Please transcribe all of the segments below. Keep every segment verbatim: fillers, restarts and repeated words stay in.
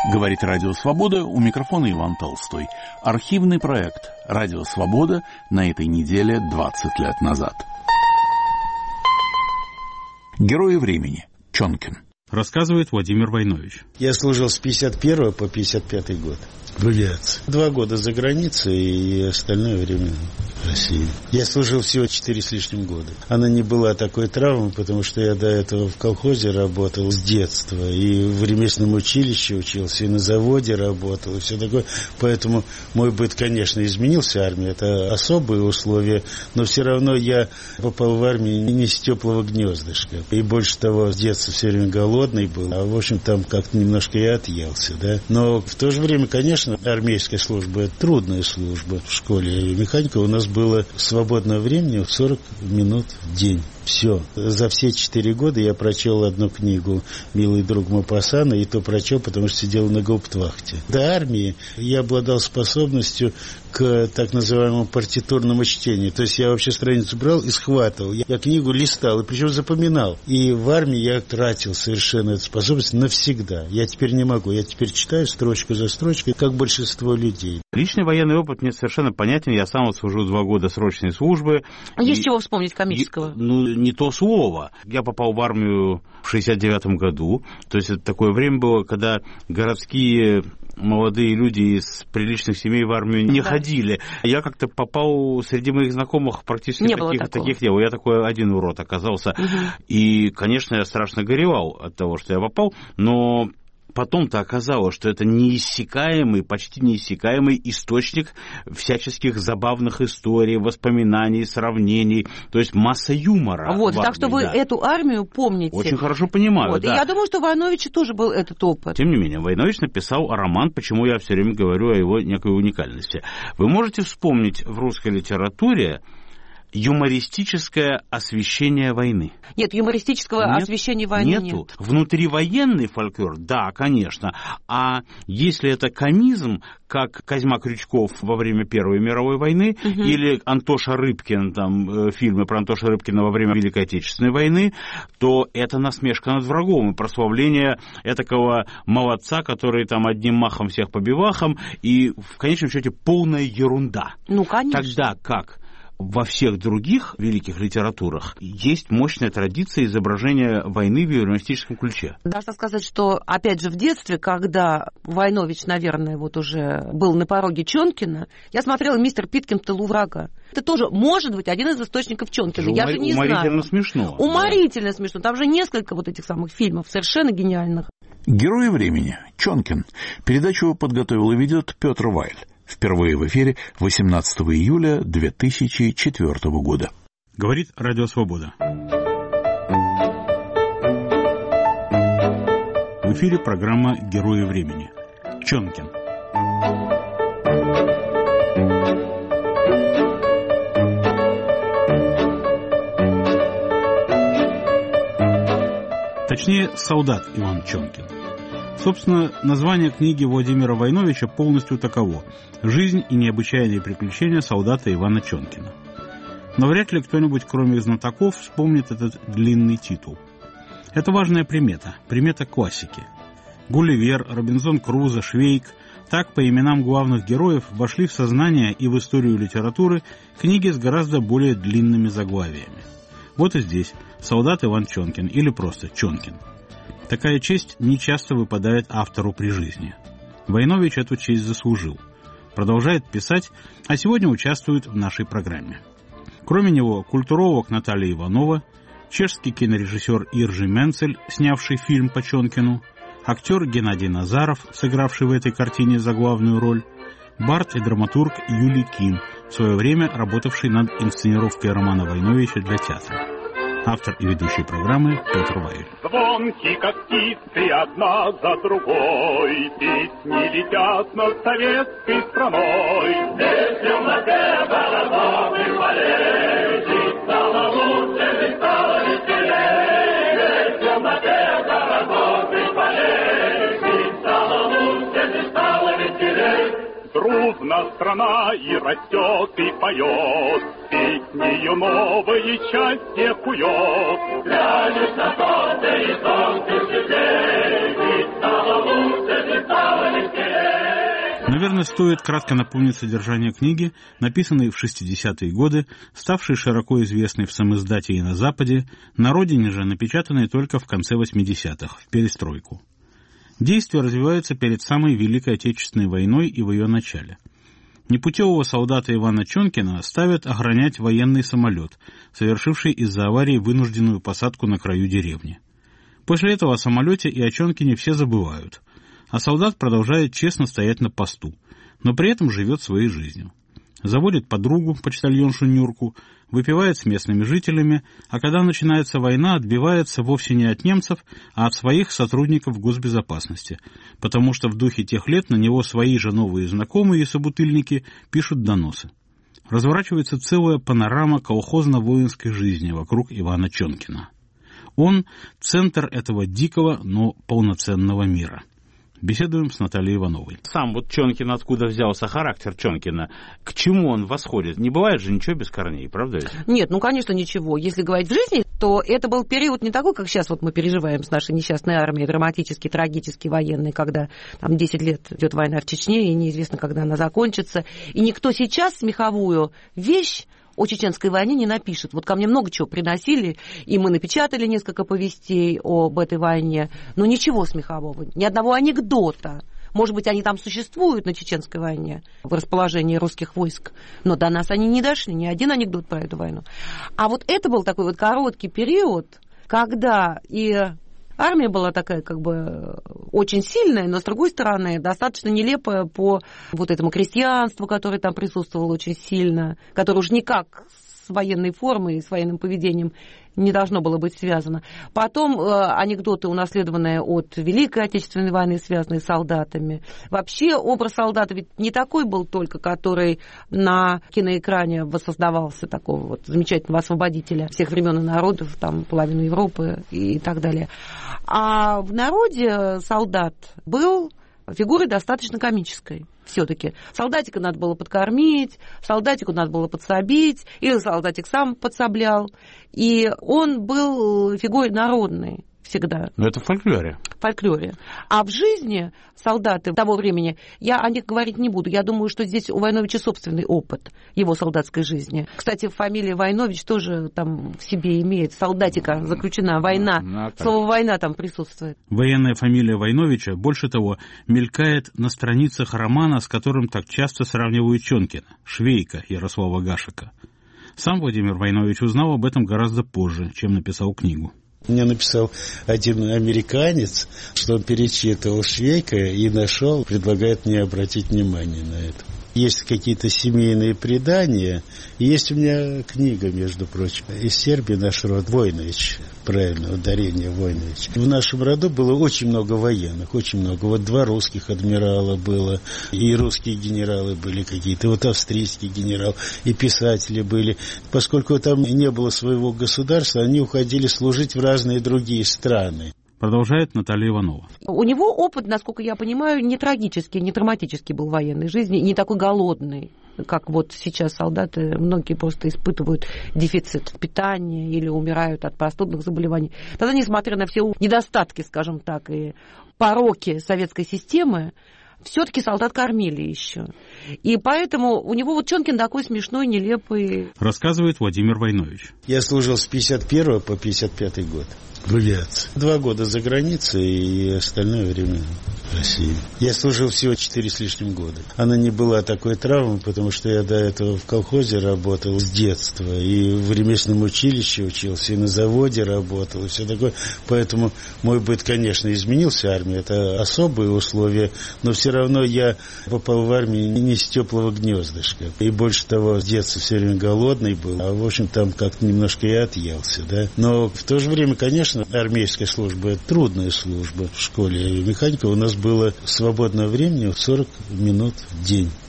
Говорит Радио Свобода, у микрофона Иван Толстой. Архивный проект Радио Свобода на этой неделе двадцать лет назад. Герои времени. Чонкин. Рассказывает Владимир Войнович. Я служил с пятьдесят первого по пятьдесят пятый год в авиации. Два года за границей и остальное время в России. Я служил всего четыре с лишним года. Она не была такой травмой, потому что я до этого в колхозе работал с детства. И в ремесленном училище учился, и на заводе работал, и все такое. Поэтому мой быт, конечно, изменился. Армия — это особые условия. Но все равно я попал в армию не с теплого гнездышка. И больше того, с детства все время голодный был. А в общем, там как-то немножко и отъелся, да. Но в то же время, конечно, армейская служба — это трудная служба. В школе механика у нас было свободного времени сорок минут в день. Все. За все четыре года я прочел одну книгу «Милый друг Мопассана», и то прочел, потому что сидел на гауптвахте. До армии я обладал способностью к так называемому партитурному чтению. То есть я вообще страницу брал и схватывал. Я книгу листал, и причем запоминал. И в армии я тратил совершенно эту способность навсегда. Я теперь не могу. Я теперь читаю строчку за строчкой, как большинство людей. Личный военный опыт мне совершенно понятен. Я сам вот служу два года срочной службы. Есть и... чего вспомнить комического? Ну, не то слово. Я попал в армию в шестьдесят девятом году. То есть это такое время было, когда городские молодые люди из приличных семей в армию не да. ходили. Я как-то попал среди моих знакомых практически не таких, таких не было. Я такой один урод оказался. Угу. И, конечно, я страшно горевал от того, что я попал, но потом-то оказалось, что это неиссякаемый, почти неиссякаемый источник всяческих забавных историй, воспоминаний, сравнений, то есть масса юмора. Вот, так армии, что вы да. эту армию помните. Очень хорошо понимаю, вот. да. И я думаю, что у Войновича тоже был этот опыт. Тем не менее, Войнович написал роман, почему я все время говорю о его некой уникальности. Вы можете вспомнить в русской литературе юмористическое освещение войны? Нет, юмористического нет, освещения войны нету. нет. Внутривоенный фольклор, да, конечно. А если это комизм, как Козьма Крючков во время Первой мировой войны, угу. или Антоша Рыбкин, там, фильмы про Антоша Рыбкина во время Великой Отечественной войны, то это насмешка над врагом и прославление этакого молодца, который там одним махом всех по бивахам, и в конечном счете полная ерунда. Ну, конечно. Тогда как во всех других великих литературах есть мощная традиция изображения войны в юмористическом ключе. Должна сказать, что, опять же, в детстве, когда Войнович, наверное, вот уже был на пороге Чонкина, я смотрела «Мистер Питкин в тылу врага». Это тоже может быть один из источников Чонкина. Я умор... же не уморительно знаю. смешно. Уморительно да. смешно. Там же несколько вот этих самых фильмов совершенно гениальных. Герои времени. Чонкин. Передачу подготовил и ведет Петр Вайль. Впервые в эфире восемнадцатого июля две тысячи четвёртого года. Говорит Радио Свобода. В эфире программа «Герои времени». Чонкин. Точнее, солдат Иван Чонкин. Собственно, название книги Владимира Войновича полностью таково: «Жизнь и необычайные приключения солдата Ивана Чонкина». Но вряд ли кто-нибудь, кроме знатоков, вспомнит этот длинный титул. Это важная примета, примета классики. Гулливер, Робинзон Крузо, Швейк – так по именам главных героев вошли в сознание и в историю литературы книги с гораздо более длинными заглавиями. Вот и здесь солдат Иван Чонкин или просто Чонкин. Такая честь нечасто выпадает автору при жизни. Войнович эту честь заслужил. Продолжает писать, а сегодня участвует в нашей программе. Кроме него, культуролог Наталья Иванова, чешский кинорежиссер Иржи Менцель, снявший фильм по Чонкину, актер Геннадий Назаров, сыгравший в этой картине заглавную роль, бард и драматург Юлий Ким, в свое время работавший над инсценировкой романа Войновича для театра. Автор и ведущий программы Петр Вайль. Звонки, как птицы, одна за другой, песни летят над советской страной. Здесь в темноте городов и полей, жить стало лучше, жить стало веселей. Здесь в темноте городов и полей, жить стало лучше, жить стало веселей. Дружна страна и растет, и поет, песнею новые счастье кует. Глянешь на солнце и солнце светлей, жить стало лучше, жить стало Наверное, стоит кратко напомнить содержание книги, написанной в шестидесятые годы, ставшей широко известной в самиздате и на Западе, на родине же напечатанной только в конце восьмидесятых, в перестройку. Действие развивается перед самой Великой Отечественной войной и в ее начале. Непутевого солдата Ивана Чонкина ставят охранять военный самолет, совершивший из-за аварии вынужденную посадку на краю деревни. После этого о самолете и о Чонкине все забывают, а солдат продолжает честно стоять на посту, но при этом живет своей жизнью. Заводит подругу, почтальоншу Нюрку, выпивает с местными жителями, а когда начинается война, отбивается вовсе не от немцев, а от своих сотрудников госбезопасности, потому что в духе тех лет на него свои же новые знакомые и собутыльники пишут доносы. Разворачивается целая панорама колхозно-воинской жизни вокруг Ивана Чонкина. Он — центр этого дикого, но полноценного мира. Беседуем с Натальей Ивановой. Сам вот Чонкин откуда взялся, характер Чонкина, к чему он восходит? Не бывает же ничего без корней, правда ведь? Нет, ну, конечно, ничего. Если говорить в жизни, то это был период не такой, как сейчас вот мы переживаем с нашей несчастной армией, драматический, трагический, военный, когда там десять лет идет война в Чечне, и неизвестно, когда она закончится. И никто сейчас смеховую вещь о чеченской войне не напишет. Вот ко мне много чего приносили, и мы напечатали несколько повестей об этой войне, но ничего смехового, ни одного анекдота. Может быть, они там существуют на чеченской войне, в расположении русских войск, но до нас они не дошли, ни один анекдот про эту войну. А вот это был такой вот короткий период, когда и армия была такая как бы очень сильная, но, с другой стороны, достаточно нелепая по вот этому крестьянству, которое там присутствовало очень сильно, которое уж никак с военной формой и с военным поведением не должно было быть связано. Потом э, анекдоты, унаследованные от Великой Отечественной войны, связанные с солдатами. Вообще образ солдата ведь не такой был только, который на киноэкране воссоздавался, такого вот замечательного освободителя всех времен и народов, там половину Европы и так далее. А в народе солдат был фигурой достаточно комической. Все-таки солдатика надо было подкормить, солдатику надо было подсобить, или солдатик сам подсоблял. И он был фигурой народной всегда. Но это в фольклоре. В фольклоре. А в жизни солдаты того времени, я о них говорить не буду. Я думаю, что здесь у Войновича собственный опыт его солдатской жизни. Кстати, фамилия Войнович тоже там в себе имеет. Солдатика заключена, война. Ну, слово «война» там присутствует. Военная фамилия Войновича, больше того, мелькает на страницах романа, с которым так часто сравнивают Чонкина, «Швейка» Ярослава Гашека. Сам Владимир Войнович узнал об этом гораздо позже, чем написал книгу. Мне написал один американец, что он перечитывал «Швейка» и нашел, предлагает мне обратить внимание на это. Есть какие-то семейные предания. Есть у меня книга, между прочим, из Сербии наш род Войнович, правильно, ударение Войнович. В нашем роду было очень много военных, очень много. Вот два русских адмирала было, и русские генералы были какие-то, вот австрийский генерал, и писатели были. Поскольку там не было своего государства, они уходили служить в разные другие страны. Продолжает Наталья Иванова. У него опыт, насколько я понимаю, не трагический, не драматический был в военной жизни, не такой голодный, как вот сейчас солдаты, многие просто испытывают дефицит питания или умирают от простудных заболеваний. Тогда, несмотря на все недостатки, скажем так, и пороки советской системы, все-таки солдат кормили еще. И поэтому у него вот Чонкин такой смешной, нелепый. Рассказывает Владимир Войнович. Я служил с пятьдесят первого по пятьдесят пятый год в авиации. Два года за границей и остальное время в России. Я служил всего четыре с лишним года. Она не была такой травмой, потому что я до этого в колхозе работал с детства. И в ремесленном училище учился, и на заводе работал, и все такое. Поэтому мой быт, конечно, изменился. Армия — это особые условия, но все равно я попал в армию не с теплого гнездышка. И больше того, с детства все время голодный был. А в общем, там как-то немножко и отъелся, да. Но в то же время, конечно, армейская служба — это трудная служба. В школе механика у нас было свободного времени сорок минут в день.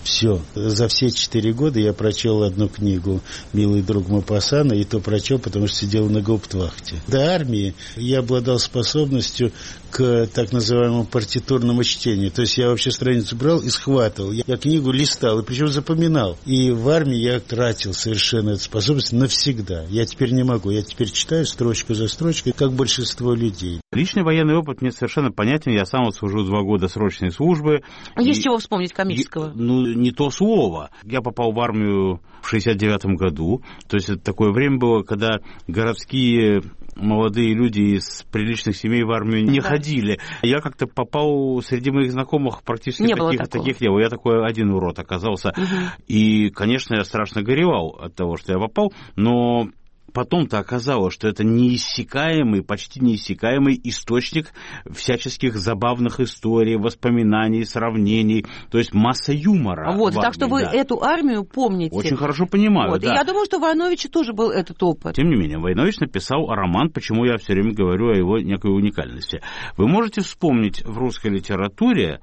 Все. За все четыре года я прочел одну книгу «Милый друг Мопассана», и то прочел, потому что сидел на гауптвахте. До армии я обладал способностью к так называемому партитурному чтению. То есть я вообще страницу брал и схватывал. Я книгу листал, и причем запоминал. И в армии я тратил совершенно эту способность навсегда. Я теперь не могу. Я теперь читаю строчку за строчкой, как большинство людей. Личный военный опыт мне совершенно понятен. Я сам вот служу два года срочной службы. Есть и... чего вспомнить комического? Ну, не то слово. Я попал в армию в шестьдесят девятом году. То есть это такое время было, когда городские молодые люди из приличных семей в армию не да. ходили. Я как-то попал среди моих знакомых, практически не таких, таких не было. Я такой один урод оказался. Угу. И, конечно, я страшно горевал от того, что я попал, но потом-то оказалось, что это неиссякаемый, почти неиссякаемый источник всяческих забавных историй, воспоминаний, сравнений, то есть масса юмора. Вот, так армии, что вы да. эту армию помните. Очень хорошо понимаю, вот. да. И я думаю, что у Войновича тоже был этот опыт. Тем не менее, Войнович написал роман, почему я все время говорю о его некой уникальности. Вы можете вспомнить в русской литературе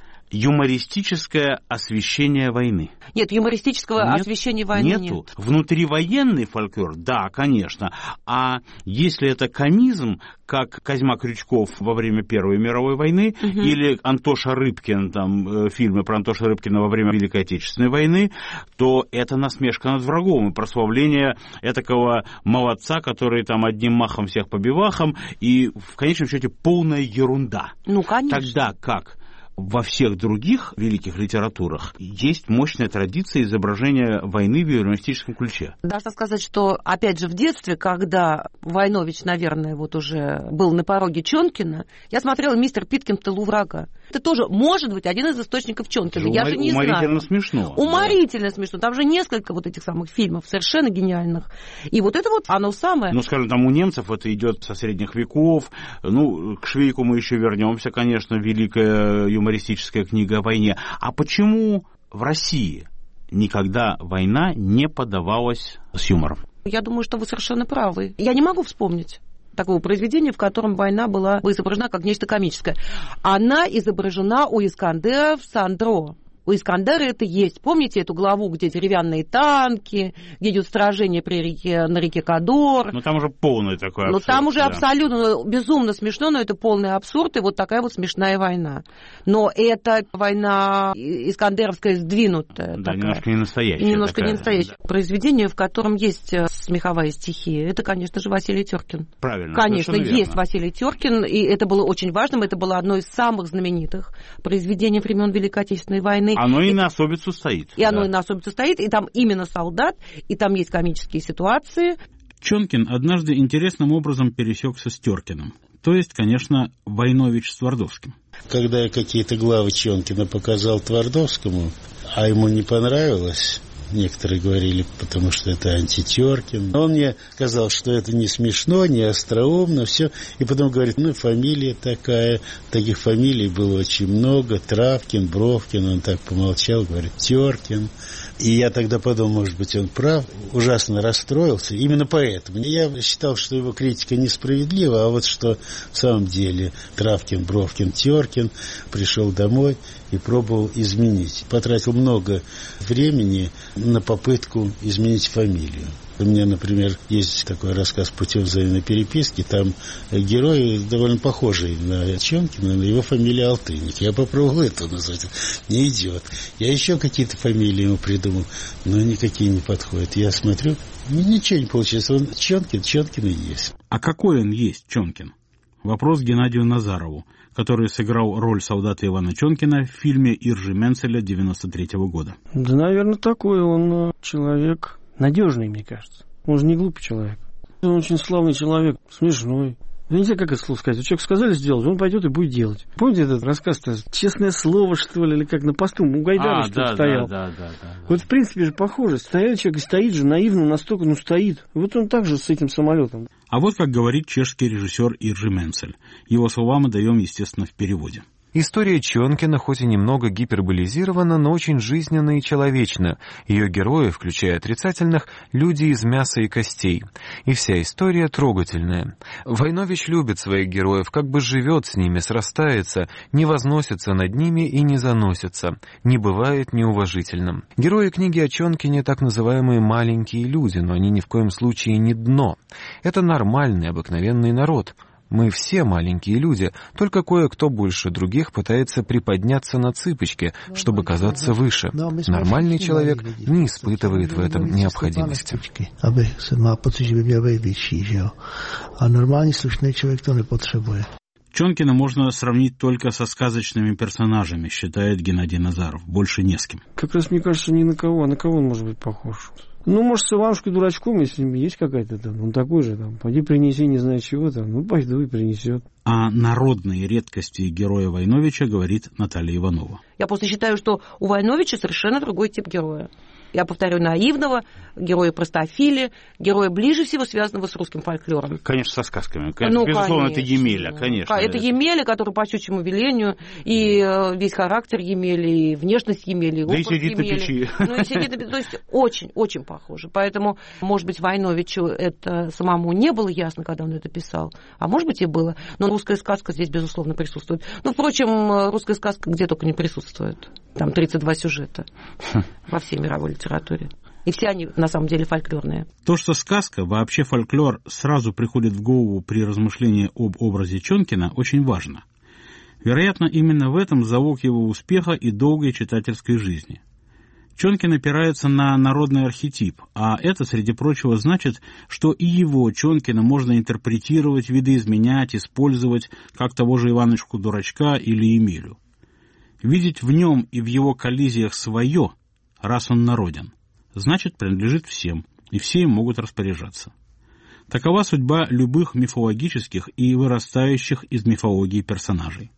юмористическое освещение войны? Нет, юмористического нет, освещения войны нету. нет. Внутривоенный фольклор, да, конечно. А если это комизм, как Козьма Крючков во время Первой мировой войны, угу. или Антоша Рыбкин, там, фильмы про Антоша Рыбкина во время Великой Отечественной войны, то это насмешка над врагом и прославление этакого молодца, который там одним махом всех по бивахам, и в конечном счете полная ерунда. Ну, конечно. Тогда как во всех других великих литературах есть мощная традиция изображения войны в юмористическом ключе. Должна сказать, что, опять же, в детстве, когда Войнович, наверное, вот уже был на пороге Чонкина, я смотрела «Мистер Питкин в тылу врага». Это тоже может быть один из источников Чонкина. Я Умор... же не уморительно знаю. смешно. Уморительно да. смешно. Там же несколько вот этих самых фильмов совершенно гениальных. И вот это вот оно самое. Ну, скажем, там у немцев это идет со средних веков. Ну, к Швейку мы еще вернемся, конечно, великая юмористическая книга о войне. А почему в России никогда война не подавалась с юмором? Я думаю, что вы совершенно правы. Я не могу вспомнить такого произведения, в котором война была изображена как нечто комическое. Она изображена у Искандера в «Сандро». У Искандера это есть. Помните эту главу, где деревянные танки, где идет сражение при реке, на реке Кадор? Ну, там уже полный такой абсурд. Ну, там уже да. абсолютно безумно смешно, но это полный абсурд, и вот такая вот смешная война. Но это война искандеровская сдвинутая. Да, такая. немножко не настоящая. Немножко такая, не настоящая. Да. Произведение, в котором есть смеховая стихия, это, конечно же, Василий Теркин. Правильно. Конечно, есть верно. Василий Теркин, и это было очень важным, это было одно из самых знаменитых произведений времен Великой Отечественной войны. Оно и на особицу стоит. И да. оно и на особицу стоит, и там именно солдат, и там есть комические ситуации. Чонкин однажды интересным образом пересекся с Теркиным. То есть, конечно, Войнович с Твардовским. Когда я какие-то главы Чонкина показал Твардовскому, а ему не понравилось, некоторые говорили, потому что это антитеркин. Он мне сказал, что это не смешно, не остроумно, все. И потом говорит, ну, фамилия такая, таких фамилий было очень много, Травкин, Бровкин, он так помолчал, говорит, Теркин. И я тогда подумал, может быть, он прав, ужасно расстроился. Именно поэтому. Я считал, что его критика несправедлива, а вот что в самом деле Травкин, Бровкин, Теркин пришел домой и пробовал изменить. Потратил много времени на попытку изменить фамилию. У меня, например, есть такой рассказ «Путем взаимной переписки». Там герой довольно похожий на Чонкина, но его фамилия Алтынник. Я попробовал это назвать. Не идет. Я еще какие-то фамилии ему придумал, но никакие не подходят. Я смотрю, ничего не получается. Он Чонкин, Чонкин и есть. А какой он есть, Чонкин? Вопрос Геннадию Назарову, который сыграл роль солдата Ивана Чонкина в фильме Иржи Менцеля девяносто третьего года. Да, наверное, такой он человек надежный, мне кажется. Он же не глупый человек. Он очень славный человек, смешной. Я не знаю, как это слово сказать. Вот человек сказали сделать, он пойдет и будет делать. Помните этот рассказ-то? «Честное слово», что ли, или как на посту у Гайдара, а, что да, стоял. Да, да, да, да. Вот, в принципе, же похоже. Стоял человек и стоит же наивно настолько, ну, стоит. Вот он так же с этим самолетом. А вот как говорит чешский режиссер Иржи Менцель. Его слова мы даем, естественно, в переводе. История Чонкина хоть и немного гиперболизирована, но очень жизненна и человечна. Ее герои, включая отрицательных, люди из мяса и костей. И вся история трогательная. Войнович любит своих героев, как бы живет с ними, срастается, не возносится над ними и не заносится, не бывает неуважительным. Герои книги о Чонкине так называемые «маленькие люди», но они ни в коем случае не дно. Это нормальный, обыкновенный народ. Мы все маленькие люди, только кое-кто больше других пытается приподняться на цыпочки, чтобы казаться выше. Нормальный человек не испытывает в этом необходимости. А нормальный, слушный человек то не потребует. Чонкина можно сравнить только со сказочными персонажами, считает Геннадий Назаров. Больше не с кем. Как раз, мне кажется, ни на кого. А на кого он может быть похож? Ну, может, с Иванушкой дурачком, если есть какая-то там, он такой же, там, пойди принеси не знаю чего там, ну, пойду и принесет. О народной редкости героя Войновича говорит Наталья Иванова. Я просто считаю, что у Войновича совершенно другой тип героя. Я повторю, наивного, героя простофили, героя ближе всего связанного с русским фольклором. Конечно, со сказками. Конечно, ну, безусловно, конечно. Это Емеля, конечно. Это Емеля, который по щучьему велению, и весь характер Емели, и внешность Емели, и да образ и сидит Емели. На печи. Ну, и сидит на печи. То есть очень-очень похоже. Поэтому, может быть, Войновичу это самому не было ясно, когда он это писал, а может быть и было. Но русская сказка здесь, безусловно, присутствует. Ну, впрочем, русская сказка где только не присутствует. Там тридцать два сюжета во всей мировой литературе. И все они, на самом деле, фольклорные. То, что сказка, вообще фольклор, сразу приходит в голову при размышлении об образе Чонкина, очень важно. Вероятно, именно в этом залог его успеха и долгой читательской жизни. Чонкин опирается на народный архетип, а это, среди прочего, значит, что и его, Чонкина, можно интерпретировать, видоизменять, использовать, как того же Иваночку-дурачка или Емелю. Видеть в нем и в его коллизиях свое, раз он народен, значит, принадлежит всем, и все им могут распоряжаться. Такова судьба любых мифологических и вырастающих из мифологии персонажей.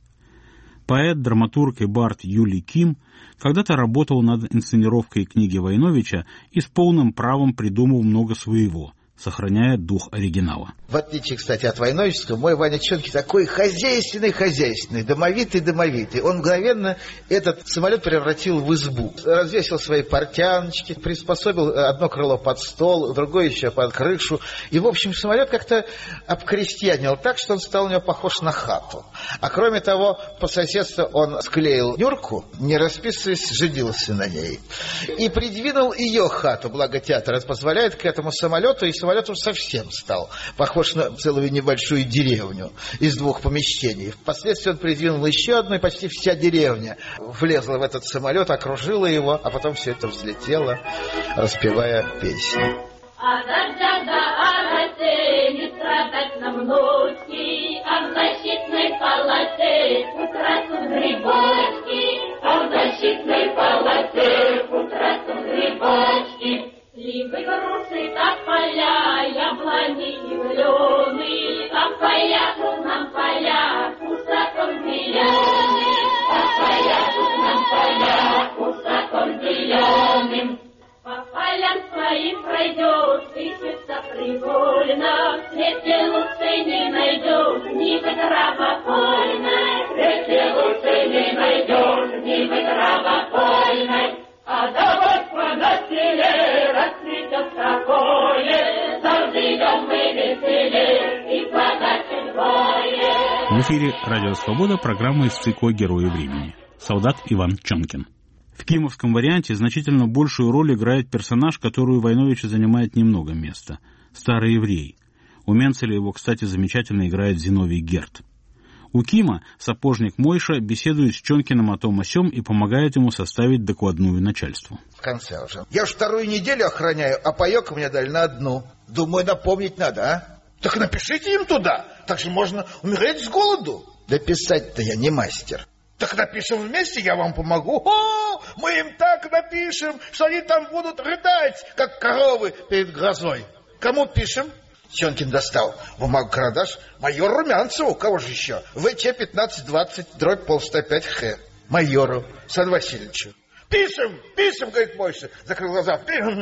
Поэт, драматург и бард Юлий Ким когда-то работал над инсценировкой книги Войновича и с полным правом придумал много своего, сохраняя дух оригинала. В отличие, кстати, от Войновичского, мой Ваня Чонкин такой хозяйственный-хозяйственный, домовитый-домовитый. Он мгновенно этот самолет превратил в избу. Развесил свои портяночки, приспособил одно крыло под стол, другое еще под крышу. И, в общем, самолет как-то обкрестьянил так, что он стал у него похож на хату. А кроме того, по соседству он склеил Нюрку, не расписываясь, женился на ней. И придвинул ее хату, благо театр это позволяет, к этому самолету, и самолет уж совсем стал похож на целую небольшую деревню из двух помещений. Впоследствии он придвинул еще одну, и почти вся деревня влезла в этот самолет, окружила его, а потом все это взлетело, распевая песни. А дождя до Оросе не страдать нам ночи, а в защитной полосе утрасу грибочки, а в защитной полосе утрасу грибочки. Либо груши, так поля, яблони и клены, а поляшут нам поля, кусаком зеленым, а поляшут нам поля, кусаком зеленым. По полям своим пройдешь, ищется привольно, в свете лучше не найдешь, ни быть рабопольной, в свете лучше не найдешь, ни быть рабопольной. А давай понасиле, расцветет такое, заживем мы веселее и плачем двое. В эфире «Радио Свобода», программа из цикла «Герои времени». Солдат Иван Чонкин. В кимовском варианте значительно большую роль играет персонаж, который у Войновича занимает немного места – старый еврей. У Менцеля его, кстати, замечательно играет Зиновий Герд. У Кима сапожник Мойша беседует с Чонкиным о том о сём и помогает ему составить докладную начальству. В конце уже. Я уж вторую неделю охраняю, а паёк мне дали на одну. Думаю, напомнить надо, а? Так напишите им туда. Так же можно умереть с голоду. Да писать-то я не мастер. Так напишем вместе, я вам помогу. О, мы им так напишем, что они там будут рыдать, как коровы перед грозой. Кому пишем? Чонкин достал бумагу карандаш. Майору Румянцеву, кого же еще? ВЧ пятнадцать двадцать, дробь полста пять Х. Майору Сан Васильевичу. Пишем, пишем, говорит Мойша, закрыл глаза.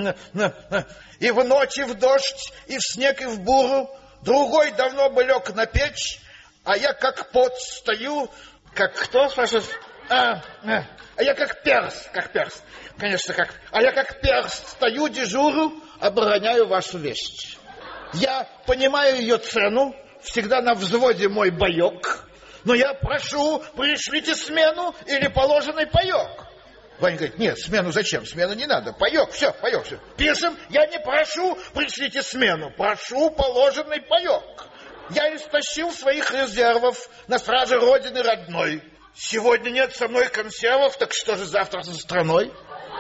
И в ночь, и в дождь, и в снег, и в буру. Другой давно бы лег на печь, а я как пот стою, Как кто, спрашивает? А, а, а я как перс, как перс. Конечно, как... А я как перс стою, дежурю, обороняю вашу вещь. Я понимаю ее цену, всегда на взводе мой боек, но я прошу, пришлите смену или положенный паек. Ваня говорит, нет, смену зачем? Смену не надо. Паек, все, паек, все. Пишем, я не прошу, пришлите смену. Прошу положенный паек. Я истощил своих резервов на страже Родины родной. Сегодня нет со мной консервов, так что же завтра со страной?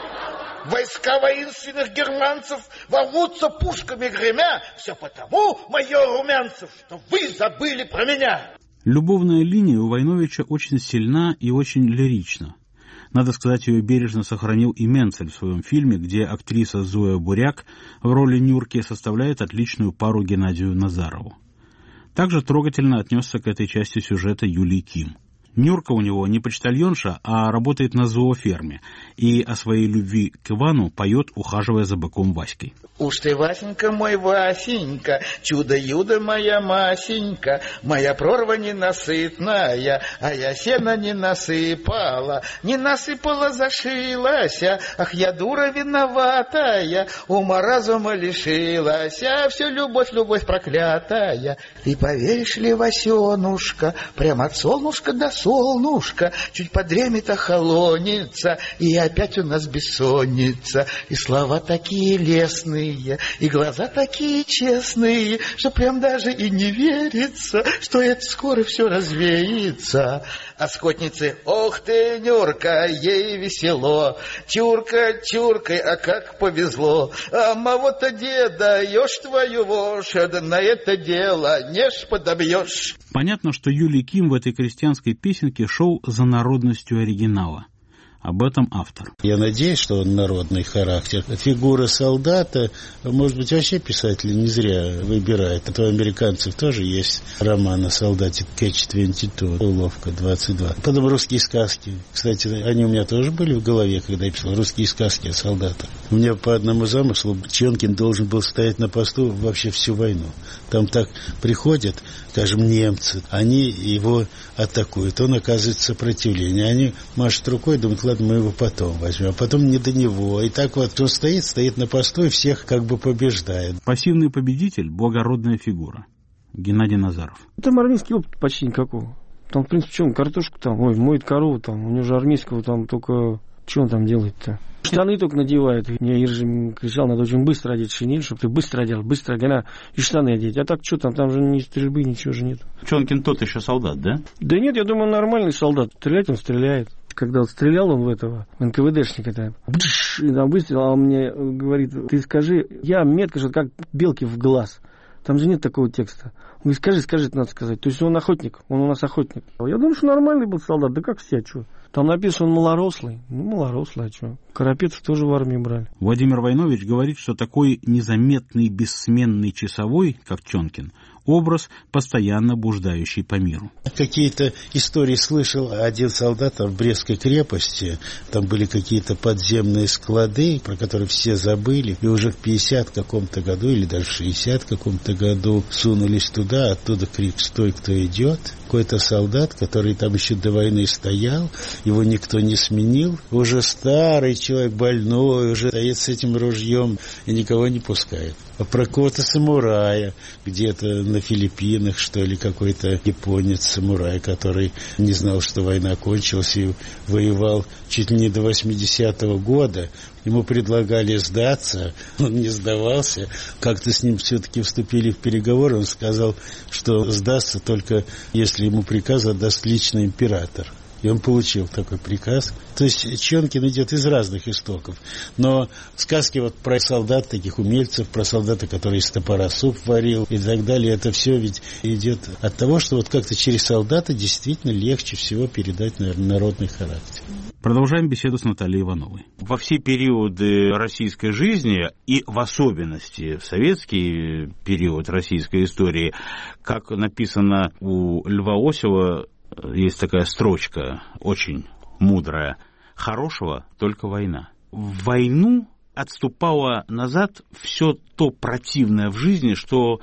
Войска воинственных германцев ворвутся пушками гремя. Все потому, майор Румянцев, что вы забыли про меня. Любовная линия у Войновича очень сильна и очень лирична. Надо сказать, ее бережно сохранил и Менцель в своем фильме, где актриса Зоя Буряк в роли Нюрки составляет отличную пару Геннадию Назарову. Также трогательно отнесся к этой части сюжета Юлий Ким. Нюрка у него не почтальонша, а работает на зооферме, и о своей любви к Ивану поет, ухаживая за быком Васькой. Уж ты, Васенька, мой Васенька, чудо-юдо моя Масенька, моя прорва ненасытная, а я сена не насыпала, не насыпала, зашилась, ах, я дура виноватая, ума разума лишилась, а все любовь, любовь проклятая. Ты поверишь ли, Васенушка, прямо от солнышка до солнышка, чуть подремет, охолонится, и опять у нас бессонница, и слова такие лестные, и глаза такие честные, что прям даже и не верится, что это скоро все развеется. А скотницы, ох ты, Нюрка, ей весело, чурка, чуркой, а как повезло, а мого-то деда, ешь твою вошь, да на это дело не ж подобьешь. Понятно, что Юлий Ким в этой крестьянской песенке шел за народностью оригинала. Об этом автор. Я надеюсь, что он народный характер. Фигура солдата, может быть, вообще писатель не зря выбирает. А то у американцев тоже есть роман о солдате Catch двадцать два, уловка двадцать два. Потом русские сказки. Кстати, они у меня тоже были в голове, когда я писал русские сказки о солдатах. У меня по одному замыслу Чонкин должен был стоять на посту вообще всю войну. Там так приходят, скажем, немцы, они его атакуют, он оказывает сопротивление. Они машут рукой, думают, ладно, мы его потом возьмем, а потом не до него. И так вот он стоит, стоит на посту и всех как бы побеждает. Пассивный победитель – благородная фигура. Геннадий Назаров. Там армейский опыт почти никакого. Там, в принципе, что он картошку там, ой, моет корову там, у него же армейского там только... Что он там делает-то? Штаны только надевает. Мне Иржи кричал, надо очень быстро одеть шинель, чтобы ты быстро одел, быстро одела и штаны одеть. А так что там, там же ни стрельбы, ничего же нет. Чонкин тот еще солдат, да? Да нет, я думаю, он нормальный солдат. Стрелять он стреляет. Когда вот стрелял он в этого эн ка вэ дэшника-то, и там выстрелил, а он мне говорит, ты скажи, я метко, что как белки в глаз. Там же нет такого текста. Он говорит, скажи, скажи, это надо сказать. То есть он охотник, он у нас охотник. Я думаю, что нормальный был солдат, да как все, а что? Там написано, он малорослый. Ну, малорослый, а что? Карапетов тоже в армии брали. Владимир Войнович говорит, что такой незаметный, бессменный часовой, как Чонкин, образ, постоянно блуждающий по миру. Какие-то истории слышал. Один солдат в Брестской крепости, там были какие-то подземные склады, про которые все забыли, и уже в пятидесятом каком-то году, или даже в шестидесятом каком-то году сунулись туда, оттуда крик «Стой, кто идет!». Какой-то солдат, который там еще до войны стоял, его никто не сменил, уже старый человек, больной, уже стоит с этим ружьем и никого не пускает. А про какого-то самурая, где-то на Филиппинах, что ли, какой-то японец-самурай, который не знал, что война кончилась и воевал чуть ли не до восьмидесятого года. Ему предлагали сдаться, он не сдавался. Как-то с ним все-таки вступили в переговоры, он сказал, что сдастся только если ему приказ отдаст лично император. И он получил такой приказ. То есть Чонкин идет из разных истоков. Но сказки вот про солдат, таких умельцев, про солдата, который из топора суп варил и так далее, это все ведь идет от того, что вот как-то через солдата действительно легче всего передать, наверное, народный характер. Продолжаем беседу с Натальей Ивановой. Во все периоды российской жизни, и в особенности в советский период российской истории, как написано у Льва Осева, есть такая строчка, очень мудрая: «Хорошего только война». В войну отступало назад все то противное в жизни, что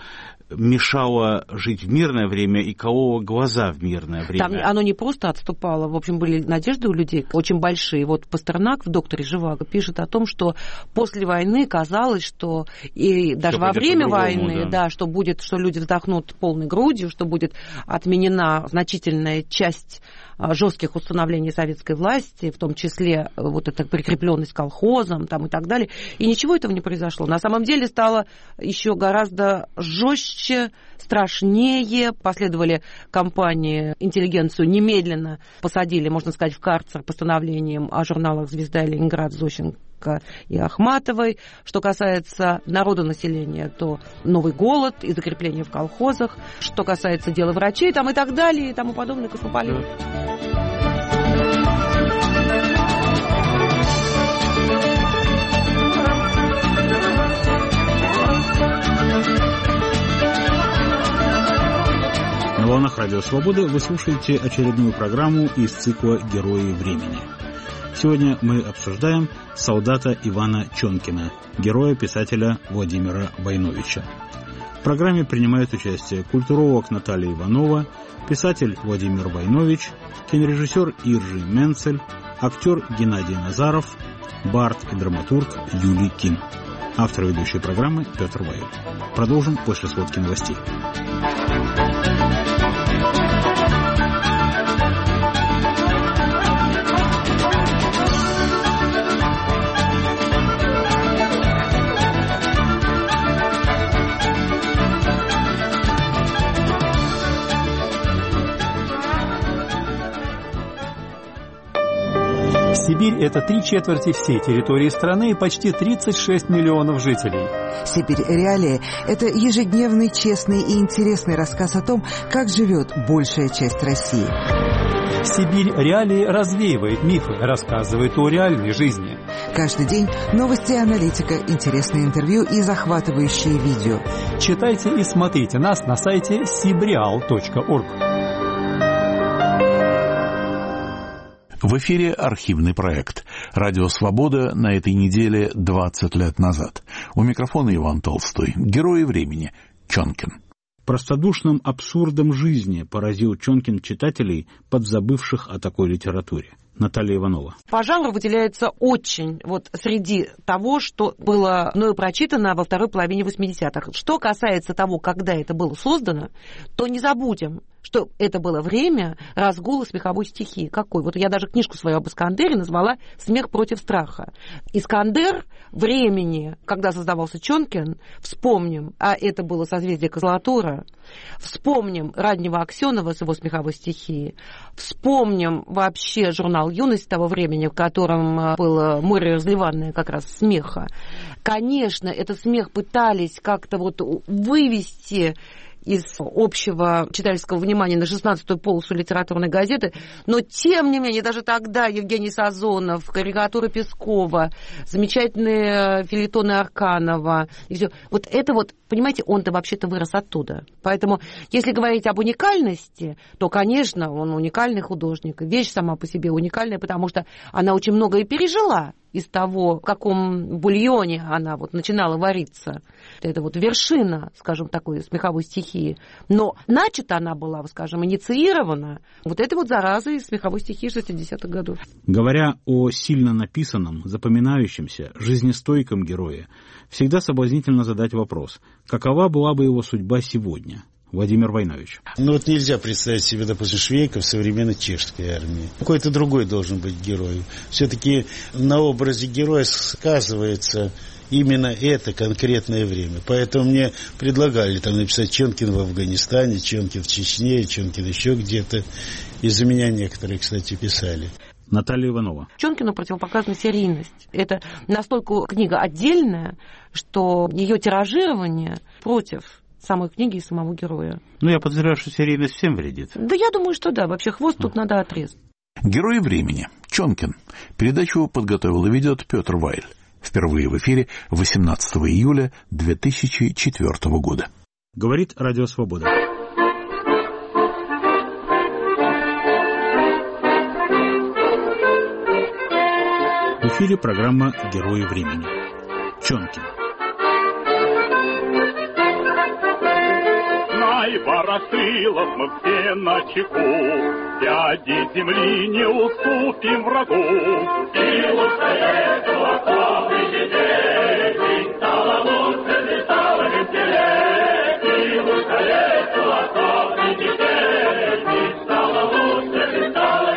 мешало жить в мирное время и кололо глаза в мирное время. Там оно не просто отступало. В общем, были надежды у людей очень большие. Вот Пастернак в «Докторе Живаго» пишет о том, что после войны казалось, что и даже во время войны, да. Да, что будет, что люди вздохнут полной грудью, что будет отменена значительная часть жестких установлений советской власти, в том числе вот эта прикрепленность к колхозам там, и так далее. И ничего этого не произошло. На самом деле стало еще гораздо жестче, страшнее. Последовали кампании, интеллигенцию немедленно посадили, можно сказать, в карцер постановлением о журналах «Звезда» и «Ленинград» Зощенко и Ахматовой. Что касается народонаселения, то новый голод и закрепление в колхозах. Что касается дела врачей там, и так далее, и тому подобное, космополит. На волнах Радио Свобода вы слушаете очередную программу из цикла «Герои времени». Сегодня мы обсуждаем солдата Ивана Чонкина, героя писателя Владимира Войновича. В программе принимают участие культуролог Наталья Иванова, писатель Владимир Войнович, кинорежиссер Иржи Менцель, актер Геннадий Назаров, бард и драматург Юлий Ким. Автор ведущей программы Петр Ваиль. Продолжим после сводки новостей. Сибирь – это три четверти всей территории страны и почти тридцать шесть миллионов жителей. «Сибирь. Реалии» – это ежедневный, честный и интересный рассказ о том, как живет большая часть России. «Сибирь. Реалии» развеивает мифы, рассказывает о реальной жизни. Каждый день новости и аналитика, интересные интервью и захватывающие видео. Читайте и смотрите нас на сайте сибреал точка орг. В эфире архивный проект «Радио Свобода» на этой неделе двадцать лет назад. У микрофона Иван Толстой. Герои времени. Чонкин. Простодушным абсурдом жизни поразил Чонкин читателей, подзабывших о такой литературе. Наталья Иванова. По жанру выделяется очень вот среди того, что было мною прочитано во второй половине восьмидесятых. Что касается того, когда это было создано, то не забудем, что это было время разгула смеховой стихии. Какой? Вот я даже книжку свою об Искандере назвала «Смех против страха». Искандер времени, когда создавался Чонкин, вспомним, а это было созвездие Козлатура, вспомним раннего Аксенова с его смеховой стихией, вспомним вообще журнал «Юность» того времени, в котором было море разливанное как раз смеха. Конечно, этот смех пытались как-то вот вывести из общего читательского внимания на шестнадцатую полосу литературной газеты, но тем не менее, даже тогда Евгений Сазонов, карикатуры Пескова, замечательные фельетоны Арканова, и все. Вот это вот, понимаете, он-то вообще-то вырос оттуда. Поэтому, если говорить об уникальности, то, конечно, он уникальный художник. Вещь сама по себе уникальная, потому что она очень многое пережила из того, в каком бульоне она вот начинала вариться. Это вот вершина, скажем, такой смеховой стихии. Но начата она была, скажем, инициирована вот этой вот заразой смеховой стихии шестидесятых годов. Говоря о сильно написанном, запоминающемся, жизнестойком герое, всегда соблазнительно задать вопрос, какова была бы его судьба сегодня? Владимир Войнович. Ну вот нельзя представить себе, допустим, Швейка в современной чешской армии. Какой-то другой должен быть герой. Все-таки на образе героя сказывается именно это конкретное время. Поэтому мне предлагали там написать Чонкин в Афганистане, Чонкин в Чечне, Чонкин еще где-то. Из-за меня некоторые, кстати, писали. Наталья Иванова. Чонкину противопоказана серийность. Это настолько книга отдельная, что ее тиражирование против самой книги и самого героя. Ну, я подозреваю, что серийность всем вредит. Да, я думаю, что да. Вообще хвост тут надо отрезать. Герои времени. Чонкин. Передачу подготовил и ведет Петр Ваиль. Впервые в эфире восемнадцатого июля две тысячи четвёртого года. Говорит Радио Свобода. В эфире программа «Герои времени». Чонкин. И Ворошилов мы все на чеку, дяди земли не уступим врагу. И лучше кулаков и детей, стало лучше, стало веселей. И лучше кулаков и детей, стало лучше, стало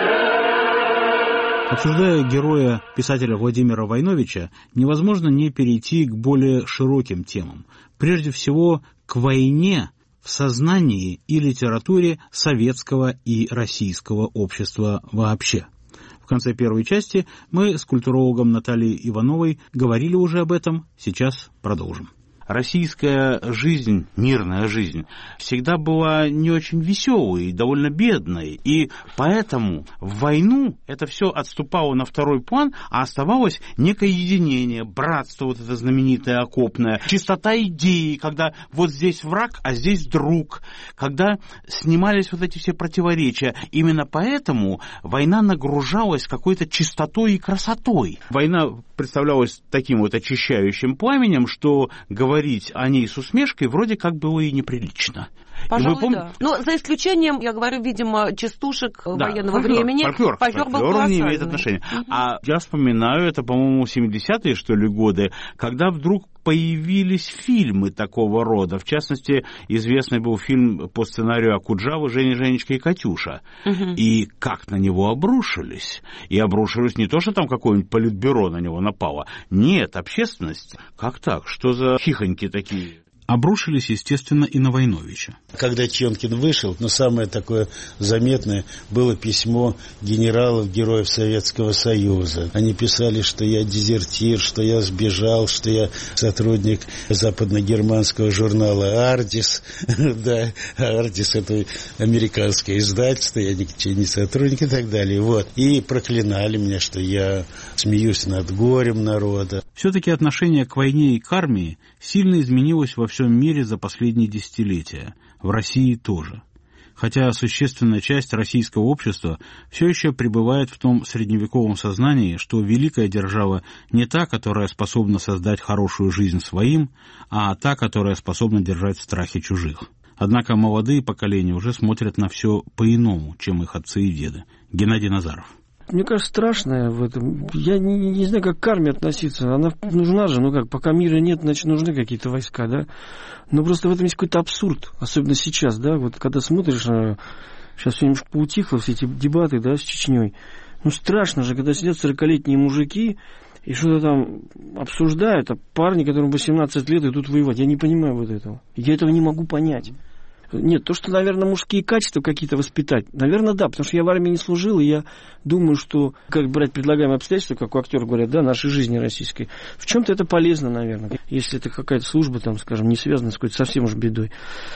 веселей. Обсуждая героя писателя Владимира Войновича, невозможно не перейти к более широким темам. Прежде всего, к войне в сознании и литературе советского и российского общества вообще. В конце первой части мы с культурологом Натальей Ивановой говорили уже об этом, сейчас продолжим. Российская жизнь, мирная жизнь, всегда была не очень веселой, довольно бедной, и поэтому в войну это все отступало на второй план, а оставалось некое единение, братство вот это знаменитое окопное, чистота идеи, когда вот здесь враг, а здесь друг, когда снимались вот эти все противоречия. Именно поэтому война нагружалась какой-то чистотой и красотой. Война представлялась таким вот очищающим пламенем, что говорить о ней с усмешкой вроде как было и неприлично. Пожалуй, пом... да. Но за исключением, я говорю, видимо, частушек да, фольклор, военного времени. Фольклор, фольклор, фольклор был не имеет отношения. Угу. А я вспоминаю, это, по-моему, семидесятые, что ли, годы, когда вдруг появились фильмы такого рода. В частности, известный был фильм по сценарию Окуджавы «Женя, Женечка и Катюша». Угу. И как на него обрушились. И обрушились не то, что там какое-нибудь политбюро на него напало. Нет, общественность. Как так? Что за хихоньки такие? Обрушились, естественно, и на Войновича. Когда Чонкин вышел, ну, самое такое заметное было письмо генералов, героев Советского Союза. Они писали, что я дезертир, что я сбежал, что я сотрудник западногерманского журнала «Ардис». Да, «Ардис» — это американское издательство, я ничего не сотрудник и так далее. Вот. И проклинали меня, что я смеюсь над горем народа. Все-таки отношение к войне и к армии сильно изменилось во всем мире за последние десятилетия, в России тоже. Хотя существенная часть российского общества все еще пребывает в том средневековом сознании, что великая держава не та, которая способна создать хорошую жизнь своим, а та, которая способна держать в страхе чужих. Однако молодые поколения уже смотрят на все по-иному, чем их отцы и деды. Геннадий Назаров. Мне кажется, страшное в этом. Я не, не знаю, как к армии относиться. Она нужна же, ну как, пока мира нет, значит, нужны какие-то войска, да. Но просто в этом есть какой-то абсурд, особенно сейчас, да. Вот когда смотришь, сейчас все немножко поутихло, все эти дебаты, да, с Чечней. Ну страшно же, когда сидят сорокалетние мужики и что-то там обсуждают, а парни, которым восемнадцать лет, идут воевать. Я не понимаю вот этого. Я этого не могу понять. Нет, то, что, наверное, мужские качества какие-то воспитать, наверное, да, потому что я в армии не служил, и я думаю, что, как брать предлагаемые обстоятельства, как у актеров говорят, да, нашей жизни российской, в чем-то это полезно, наверное, если это какая-то служба, там, скажем, не связана с какой-то совсем уж бедой.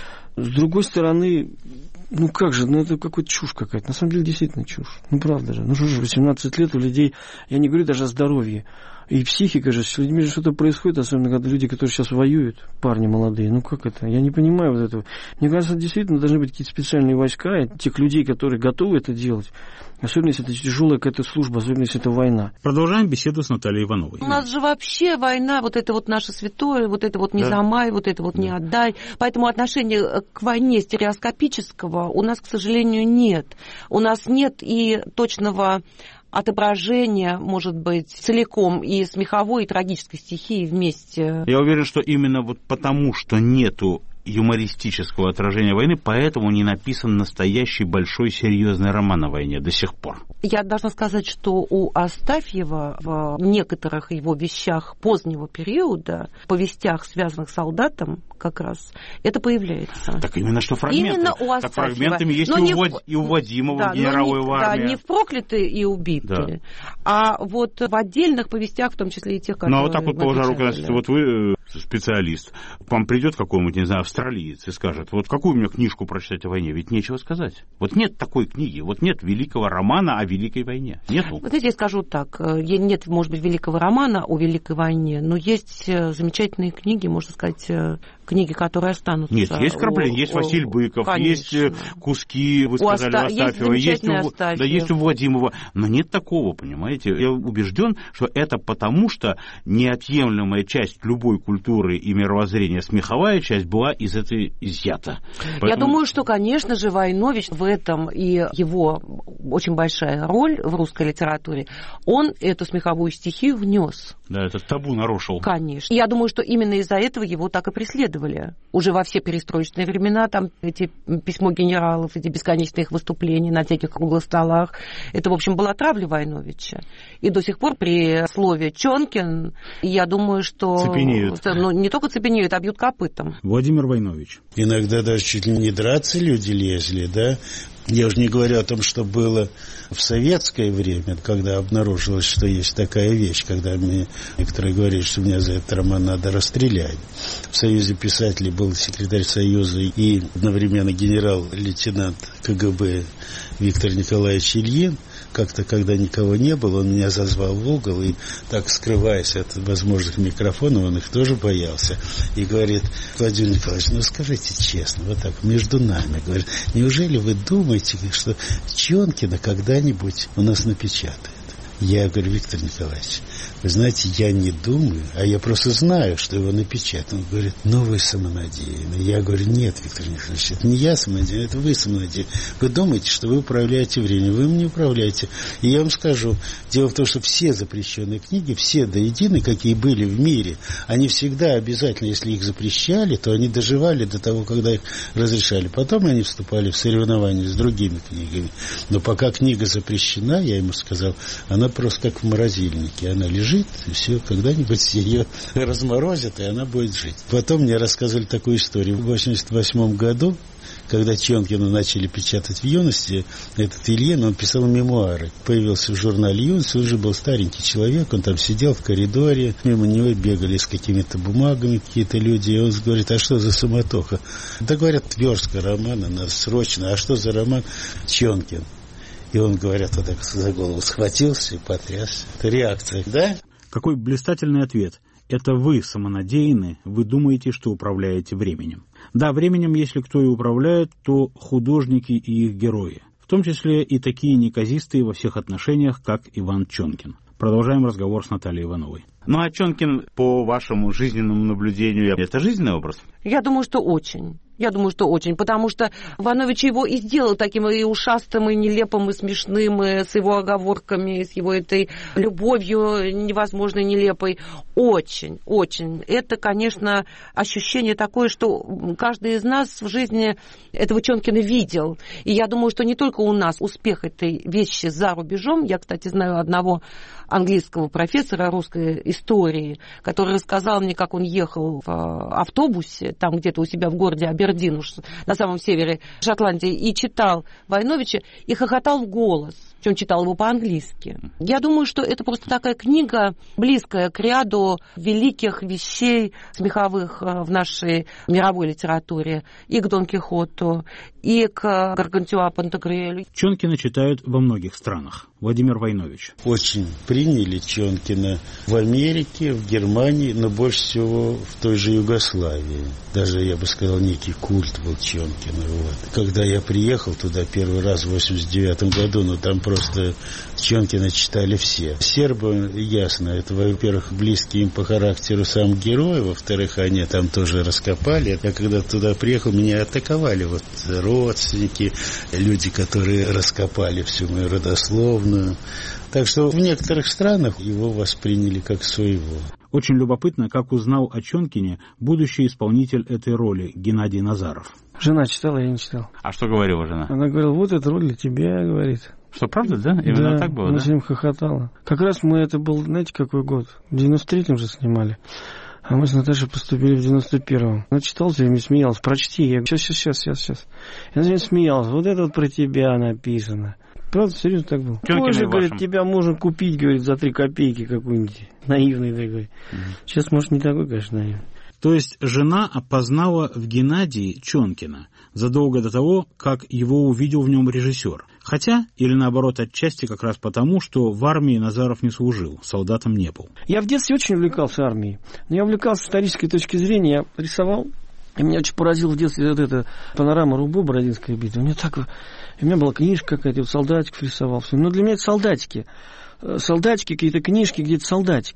С другой стороны, ну как же, ну это какая-то чушь какая-то, на самом деле действительно чушь, ну правда же, ну что же, восемнадцать лет у людей, я не говорю даже о здоровье, и психика же, с людьми же что-то происходит, особенно когда люди, которые сейчас воюют, парни молодые, ну как это, я не понимаю вот этого. Мне кажется, действительно должны быть какие-то специальные войска, и тех людей, которые готовы это делать, особенно если это тяжелая какая-то служба, особенно если это война. Продолжаем беседу с Натальей Ивановой. У нас же вообще война, вот это вот наше святое, вот это вот не да. замай, вот это вот да. не отдай. Поэтому отношение к войне стереоскопического у нас, к сожалению, нет. У нас нет и точного отображение, может быть, целиком и смеховой, и трагической стихии вместе. Я уверен, что именно вот потому, что нету юмористического отражения войны, поэтому не написан настоящий большой серьезный роман о войне до сих пор. Я должна сказать, что у Астафьева в некоторых его вещах позднего периода, повестях, связанных с солдатом, как раз это появляется. Так именно что фрагменты. Именно у Астафьева. Так фрагментами есть и у, в... и у Вадимова, да, генерала в армии. Да, не в «Проклятые и убитые», да. а вот в отдельных повестях, в том числе и тех, которые... Ну, а вот так вот, положа руку, вот вы специалист, к вам придет какой-нибудь, не знаю, австралиец и скажет, вот какую мне книжку прочитать о войне? Ведь нечего сказать. Вот нет такой книги, вот нет великого романа о Великой войне. Нету. Вот знаете, я скажу так, нет, может быть, великого романа о Великой войне, но есть замечательные книги, можно сказать, книги, которые останутся. Нет, есть вкрапления, есть Василий Быков, конечно. Есть куски, вы сказали, у Астафьева, есть, есть, у, да, есть у Владимова, но нет такого, понимаете? Я убежден, что это потому, что неотъемлемая часть любой культуры культуры и мировоззрения смеховая часть была из этой изъята. Поэтому... Я думаю, что, конечно же, Войнович в этом и его очень большая роль в русской литературе, он эту смеховую стихию внес. Да, этот табу нарушил. Конечно. Я думаю, что именно из-за этого его так и преследовали. Уже во все перестроечные времена, там эти письмо генералов, эти бесконечные их выступления на всяких круглых столах, это, в общем, была травля Войновича. И до сих пор при слове «Чонкин», я думаю, что... Цепенеют. Ну, не только цепенеют, а бьют копытом. Владимир Войнович. Иногда даже чуть ли не драться люди лезли, да? Я уже не говорю о том, что было в советское время, когда обнаружилось, что есть такая вещь, когда мне некоторые говорили, что меня за этот роман надо расстрелять. В Союзе писателей был секретарь Союза и одновременно генерал-лейтенант КГБ Виктор Николаевич Ильин. Как-то, когда никого не было, он меня зазвал в угол, и так, скрываясь от возможных микрофонов, он их тоже боялся, и говорит: Владимир Николаевич, ну скажите честно, вот так, между нами, говорит, неужели вы думаете, что Чонкина когда-нибудь у нас напечатают? Я говорю: Виктор Николаевич, вы знаете, я не думаю, а я просто знаю, что его напечатают. Он говорит: ну вы самонадеянны. Я говорю: нет, Виктор Николаевич, это не я самонадеянный, это вы самонадеянны. Вы думаете, что вы управляете временем, вы им не управляете. И я вам скажу, дело в том, что все запрещенные книги, все до единой, какие были в мире, они всегда обязательно, если их запрещали, то они доживали до того, когда их разрешали. Потом они вступали в соревнования с другими книгами. Но пока книга запрещена, я ему сказал, она просто как в морозильнике. Она лежит, и все, когда-нибудь ее разморозят, и она будет жить. Потом мне рассказывали такую историю. В восемьдесят восьмом году, когда Чонкина начали печатать в «Юности», этот Ильин, он писал мемуары. Появился в журнале «Юность», он уже был старенький человек, он там сидел в коридоре, мимо него бегали с какими-то бумагами какие-то люди, и он говорит: а что за суматоха? Да, говорят, Тверска роман, она срочно, а что за роман? Чонкин. И он, говорят, вот так за голову схватился и потрясся. Это реакция, да? Какой блистательный ответ. Это вы самонадеянны, вы думаете, что управляете временем. Да, временем, если кто и управляет, то художники и их герои. В том числе и такие неказистые во всех отношениях, как Иван Чонкин. Продолжаем разговор с Натальей Ивановой. Ну а Чонкин, по вашему жизненному наблюдению, это жизненный образ? Я думаю, что очень. Я думаю, что очень, потому что Войнович его и сделал таким и ушастым, и нелепым, и смешным, и с его оговорками, и с его этой любовью невозможно нелепой. Очень, очень. Это, конечно, ощущение такое, что каждый из нас в жизни этого Чонкина видел. И я думаю, что не только у нас успех этой вещи за рубежом. Я, кстати, знаю одного английского профессора русской истории, который рассказал мне, как он ехал в автобусе, там где-то у себя в городе Абердин, уж на самом севере Шотландии, и читал Войновича, и хохотал в голос. Он читал его по-английски. Я думаю, что это просто такая книга, близкая к ряду великих вещей смеховых в нашей мировой литературе. И к Дон Кихоту, и к Гаргантюа Пантагрюэлю. Чонкина читают во многих странах. Владимир Войнович. Очень приняли Чонкина в Америке, в Германии, но больше всего в той же Югославии. Даже, я бы сказал, некий культ был Чонкина. Вот. Когда я приехал туда первый раз в восемьдесят девятом году, ну там просто Чонкина читали все. Сербы, ясно, это, во-первых, близкий им по характеру сам герой, во-вторых, они там тоже раскопали. Я когда туда приехал, меня атаковали вот родственники, люди, которые раскопали всю мою родословную. Так что в некоторых странах его восприняли как своего. Очень любопытно, как узнал о Чонкине будущий исполнитель этой роли Геннадий Назаров. Жена читала, я не читал. А что говорила жена? Она говорила: вот эта роль для тебя, говорит. Что, правда, да? Именно да, так было, она да? с ним хохотала. Как раз мы, это был, знаете, какой год? В девяносто третьем же снимали. А мы с Наташей поступили в девяносто первом. Она читала все время, смеялась. Прочти. Я говорю: сейчас, сейчас, сейчас, сейчас. И она смеялась. Вот это вот про тебя написано. Правда, серьезно так было. Позже, говорит, тебя можно купить, говорит, за три копейки какой-нибудь. Наивный такой. Mm-hmm. Сейчас, может, не такой, конечно, наивный. То есть жена опознала в Геннадии Чонкина задолго до того, как его увидел в нем режиссер. Хотя, или наоборот, отчасти как раз потому, что в армии Назаров не служил, солдатом не был. Я в детстве очень увлекался армией. Но я увлекался с исторической точки зрения. Я рисовал. И меня очень поразила в детстве вот эта панорама Рубо, Бородинская битва. У меня так... У меня была книжка какая-то, вот солдатиков рисовал. Но для меня это солдатики. Солдатики, какие-то книжки, где-то солдатики.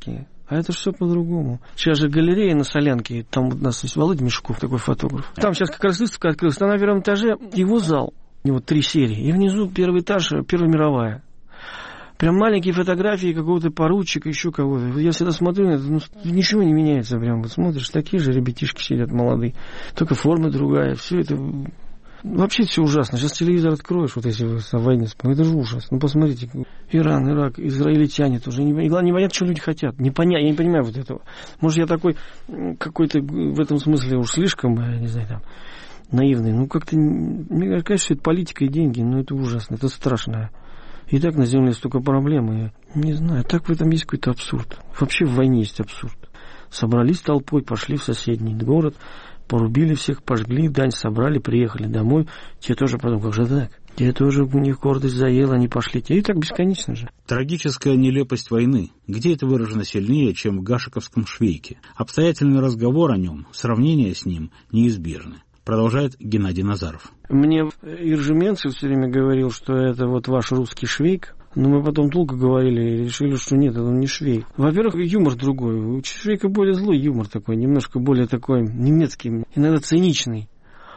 А это все по-другому. Сейчас же галерея на Солянке, там вот у нас есть Володя Мешков, такой фотограф. Там сейчас как раз выставка открылась, там на первом этаже его зал, у него три серии, и внизу первый этаж, Первая мировая. Прям маленькие фотографии какого-то поручика, еще кого-то. Я всегда смотрю на это, ну, ничего не меняется прям. Вот смотришь, такие же ребятишки сидят молодые, только форма другая, все это... Вообще все ужасно. Сейчас телевизор откроешь, вот если вы о войне вспомните, это же ужас. Ну, посмотрите, Иран, Ирак, израильтяне тоже. Не, и главное, не понятно, что люди хотят. Не понятно, я не понимаю вот этого. Может, я такой какой-то в этом смысле уж слишком, я не знаю, там, наивный. Ну, как-то, мне кажется, это политика и деньги, но это ужасно, это страшно. И так на земле столько проблем, и не знаю, так в этом есть какой-то абсурд. Вообще в войне есть абсурд. Собрались толпой, пошли в соседний город, порубили всех, пожгли, дань собрали, приехали домой. Те тоже потом, как же так? Те тоже у них гордость заела, они пошли. Те и так бесконечно же. Трагическая нелепость войны. Где это выражено сильнее, чем в гашековском «Швейке»? Обстоятельный разговор о нем, сравнение с ним неизбежны. Продолжает Геннадий Назаров. Мне Иржеменцев все время говорил, что это вот ваш русский Швейк. Но мы потом долго говорили и решили, что нет, это не Швейк. Во-первых, юмор другой. У Швейка более злой юмор такой, немножко более такой немецкий, иногда циничный.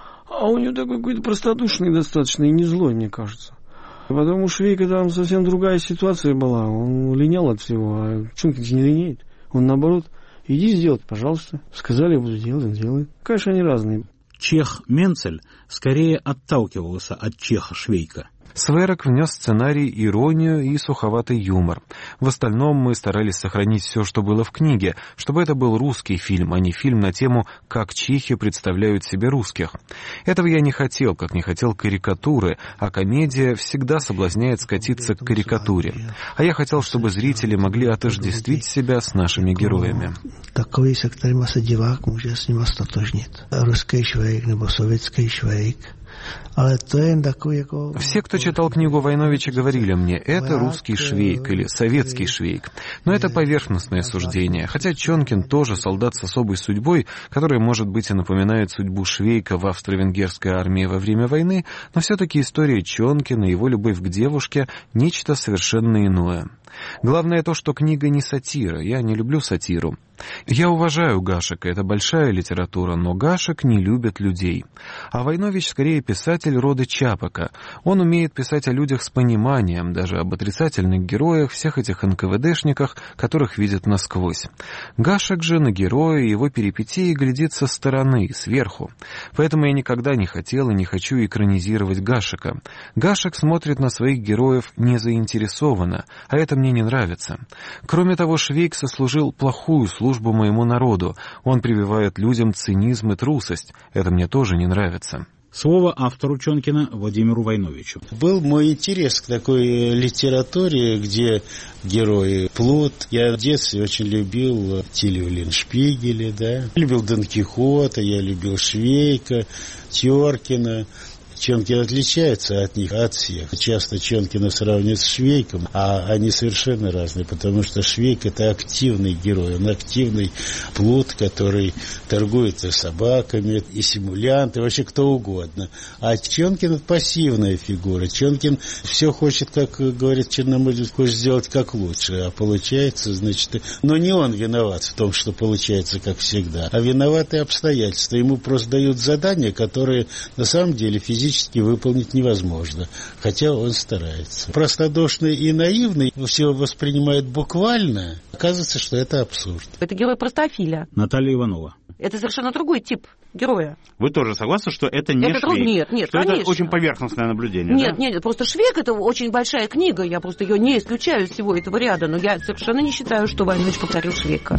А у него такой какой-то простодушный достаточно и не злой, мне кажется. Потом у Швейка там совсем другая ситуация была. Он линял от всего, а Чонкин не линеет. Он наоборот, иди сделать, пожалуйста. Сказали, буду делать, он делает. Конечно, они разные. Чех Менцель скорее отталкивался от чеха Швейка. Сверок внес в сценарий иронию и суховатый юмор. В остальном мы старались сохранить все, что было в книге, чтобы это был русский фильм, а не фильм на тему «Как чехи представляют себе русских». Этого я не хотел, как не хотел карикатуры, а комедия всегда соблазняет скатиться к карикатуре. А я хотел, чтобы зрители могли отождествить себя с нашими героями. Takový, se kterým se divák může s nima stotožnit. Ruský Švejk nebo sovětský Švejk. Все, кто читал книгу Войновича, говорили мне, это русский Швейк или советский Швейк. Но это поверхностное суждение, хотя Чонкин тоже солдат с особой судьбой, которая, может быть, и напоминает судьбу Швейка в австро-венгерской армии во время войны, но все-таки история Чонкина и его любовь к девушке — нечто совершенно иное. Главное то, что книга не сатира, я не люблю сатиру. Я уважаю Гашека, это большая литература, но Гашек не любит людей. А Войнович скорее писатель рода Чапака. Он умеет писать о людях с пониманием, даже об отрицательных героях, всех этих эн ка вэ дэшниках, которых видят насквозь. Гашек же на героя и его перипетии глядит со стороны, сверху. Поэтому я никогда не хотел и не хочу экранизировать Гашека. Гашек смотрит на своих героев незаинтересованно, а это мне не нравится. Кроме того, Швейк сослужил плохую службу моему народу. Он прививает людям цинизм и трусость. Это мне тоже не нравится. Слово автору Чонкина Владимиру Войновичу. Был мой интерес к такой литературе, где герои плут. Я в детстве очень любил Тилью Линшпигеля, да. Любил Дон Кихота, я любил Швейка, Теркина. Чонкин отличается от них, от всех. Часто Чонкина сравнивают с Швейком, а они совершенно разные, потому что Швейк — это активный герой, он активный плут, который торгует собаками, и симулянт, и вообще кто угодно. А Чонкин — это пассивная фигура. Чонкин все хочет, как говорит Черномырдин, хочет сделать как лучше, а получается, значит... Но не он виноват в том, что получается как всегда, а виноваты обстоятельства. Ему просто дают задания, которые на самом деле физически выполнить невозможно, хотя он старается. Простодушный и наивный все воспринимает буквально. Оказывается, что это абсурд. Это герой простофиля. Наталья Иванова. Это совершенно другой тип героя. Вы тоже согласны, что это не это Швейк? Труд... Нет, нет, что конечно. Это очень поверхностное наблюдение, Нет, да? нет, просто Швейк — это очень большая книга, я просто ее не исключаю из всего этого ряда, но я совершенно не считаю, что Войнович повторил Швейка.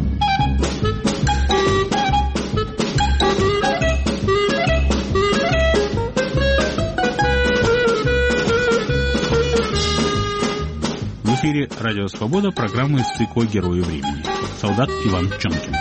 В эфире «Радио Свобода», программа из цикла «Герои времени». Солдат Иван Чонкин.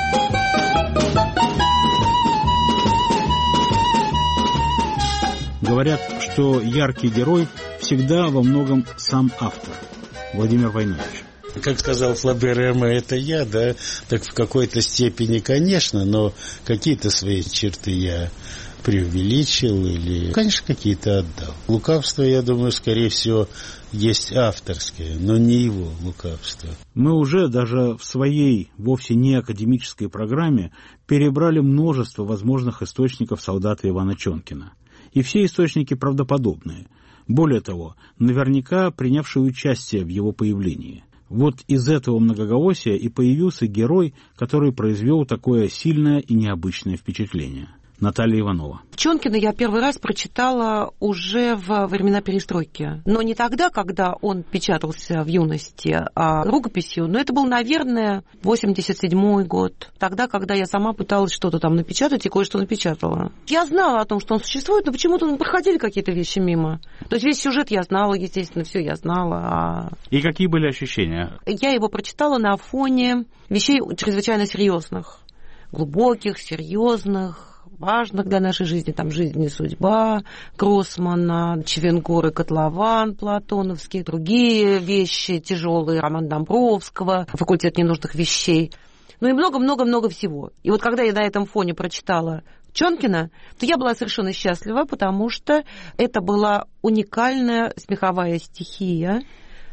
Говорят, что яркий герой всегда во многом сам автор. Владимир Войнович. Как сказал Флабер Эма, это я, да, так в какой-то степени, конечно, но какие-то свои черты я преувеличил или, конечно, какие-то отдал. Лукавство, я думаю, скорее всего, есть авторское, но не его лукавство. Мы уже даже в своей вовсе не академической программе перебрали множество возможных источников солдата Ивана Чонкина. И все источники правдоподобные. Более того, наверняка принявшие участие в его появлении. Вот из этого многоголосия и появился герой, который произвел такое сильное и необычное впечатление. Наталья Иванова. Чонкина я первый раз прочитала уже во времена перестройки. Но не тогда, когда он печатался в юности, а рукописью. Но это был, наверное, восемьдесят седьмой год. Тогда, когда я сама пыталась что-то там напечатать и кое-что напечатала. Я знала о том, что он существует, но почему-то проходили какие-то вещи мимо. То есть весь сюжет я знала, естественно, все я знала. А... И какие были ощущения? Я его прочитала на фоне вещей чрезвычайно серьезных. Глубоких, серьезных, важных для нашей жизни, там «Жизнь и судьба» Гроссмана, «Чевенгор и котлован» платоновские, другие вещи тяжелые, роман Домбровского, «Факультет ненужных вещей», ну и много-много-много всего. И вот когда я на этом фоне прочитала Чонкина, то я была совершенно счастлива, потому что это была уникальная смеховая стихия,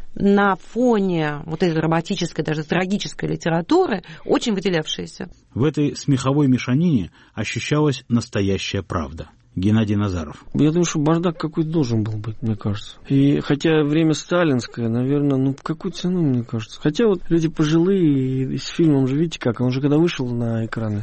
на фоне вот этой романтической, даже трагической литературы, очень выделявшаяся. В этой смеховой мешанине ощущалась настоящая правда. Геннадий Назаров. Я думаю, что бардак какой-то должен был быть, мне кажется. И хотя время сталинское, наверное, ну, какую цену, мне кажется. Хотя вот люди пожилые, и с фильмом же, видите как, он же когда вышел на экраны,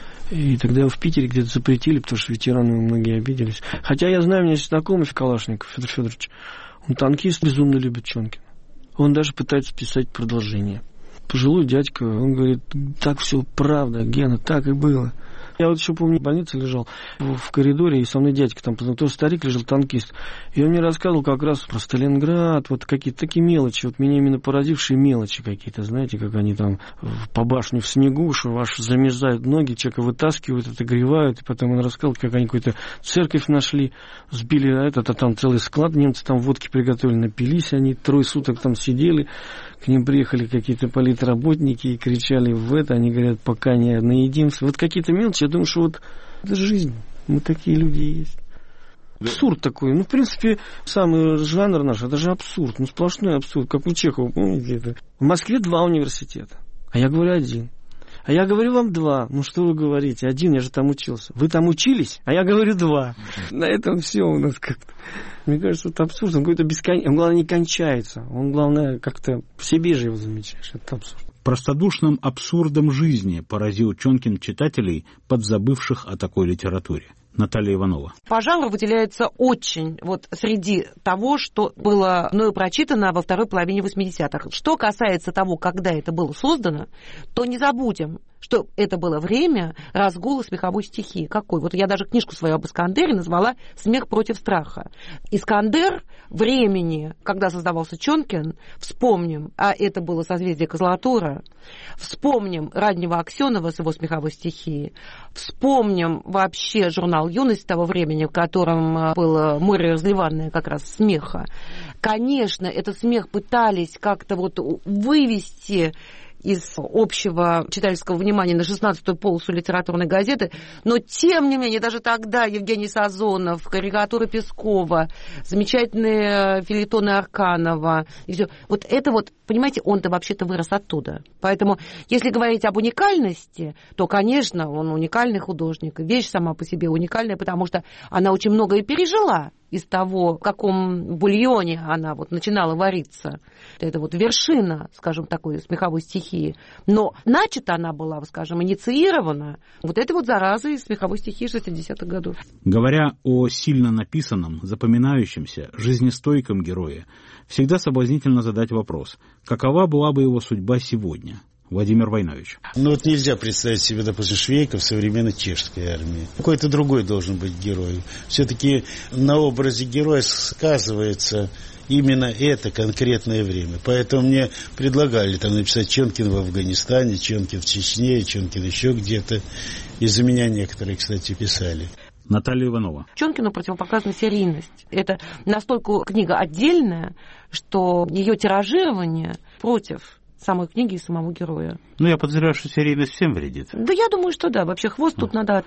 и тогда его в Питере где-то запретили, потому что ветераны многие обиделись. Хотя я знаю, у меня есть знакомый Калашников, Федор Федорович, он танкист, безумно любит Чонкина. Он даже пытается писать продолжение. Пожилой дядька, он говорит, так все правда, Гена, так и было. Я вот еще помню, в больнице лежал в коридоре, и со мной дядька там, тот старик лежал, танкист, и он мне рассказывал как раз про Сталинград, вот какие-то такие мелочи, вот меня именно поразившие мелочи какие-то, знаете, как они там по башню в снегу, что ваш замерзают ноги, человека вытаскивают, отогревают, и потом он рассказывал, как они какую-то церковь нашли, сбили этот, а там целый склад, немцы там водки приготовили, напились они, трое суток там сидели, к ним приехали какие-то политработники и кричали в это, они говорят, пока не наедимся. Вот какие-то мелочи, я думаю, что вот это жизнь, мы такие люди есть. Абсурд такой, ну, в принципе, самый жанр наш, это же абсурд, ну, сплошной абсурд, как у Чехова, помните это? В Москве два университета, а я говорю один. А я говорю вам два. Ну что вы говорите? Один, я же там учился. Вы там учились, а я говорю два. На этом все у нас как-то. Мне кажется, это абсурд. Он какой-то бесконечный. Он, главное, не кончается. Он, главное, как-то в себе же его замечаешь. Это абсурд. Простодушным абсурдом жизни поразил Чонкин читателей, подзабывших о такой литературе. Наталья Иванова. По жанру выделяется очень вот среди того, что было мною прочитано во второй половине восьмидесятых. Что касается того, когда это было создано, то не забудем, что это было время разгула смеховой стихии. Какой? Вот я даже книжку свою об Искандере назвала «Смех против страха». Искандер времени, когда создавался Чонкин, вспомним, а это было созвездие Козлатура, вспомним раннего Аксенова с его смеховой стихией, вспомним вообще журнал «Юность» того времени, в котором было море разливанное как раз смеха. Конечно, этот смех пытались как-то вот вывести из общего читательского внимания на шестнадцатую полосу литературной газеты, но тем не менее, даже тогда Евгений Сазонов, карикатуры Пескова, замечательные фельетоны Арканова, и все. Вот это вот, понимаете, он-то вообще-то вырос оттуда. Поэтому, если говорить об уникальности, то, конечно, он уникальный художник, вещь сама по себе уникальная, потому что она очень многое пережила из того, в каком бульоне она вот начинала вариться. Это вот вершина, скажем, такой смеховой стихии. Но начата она была, скажем, инициирована вот этой вот заразой из смеховой стихии шестидесятых годов. Говоря о сильно написанном, запоминающемся, жизнестойком герое, всегда соблазнительно задать вопрос, какова была бы его судьба сегодня? Владимир Войнович. Ну вот нельзя представить себе, допустим, Швейка в современной чешской армии. Какой-то другой должен быть герой. Все-таки на образе героя сказывается именно это конкретное время. Поэтому мне предлагали там написать Чонкин в Афганистане, Чонкин в Чечне, Чонкин еще где-то. И за меня некоторые, кстати, писали. Наталья Иванова. Чонкину противопоказана серийность. Это настолько книга отдельная, что ее тиражирование против самой книги и самого героя. Ну, я подозреваю, что серийность всем вредит. Да, я думаю, что да. Вообще хвост тут надо отрезать.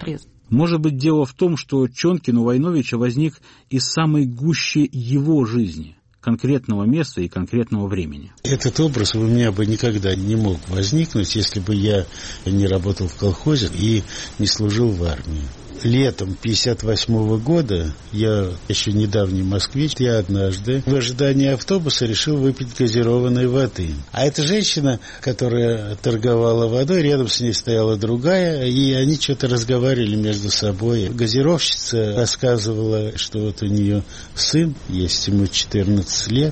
Может быть, дело в том, что Чонкин у Войновича возник из самой гущи его жизни, конкретного места и конкретного времени. Этот образ у меня бы никогда не мог возникнуть, если бы я не работал в колхозе и не служил в армии. Летом пятьдесят восьмого года, я еще недавний москвич, я однажды в ожидании автобуса решил выпить газированной воды. А эта женщина, которая торговала водой, рядом с ней стояла другая, и они что-то разговаривали между собой. Газировщица рассказывала, что вот у нее сын, есть ему четырнадцать лет,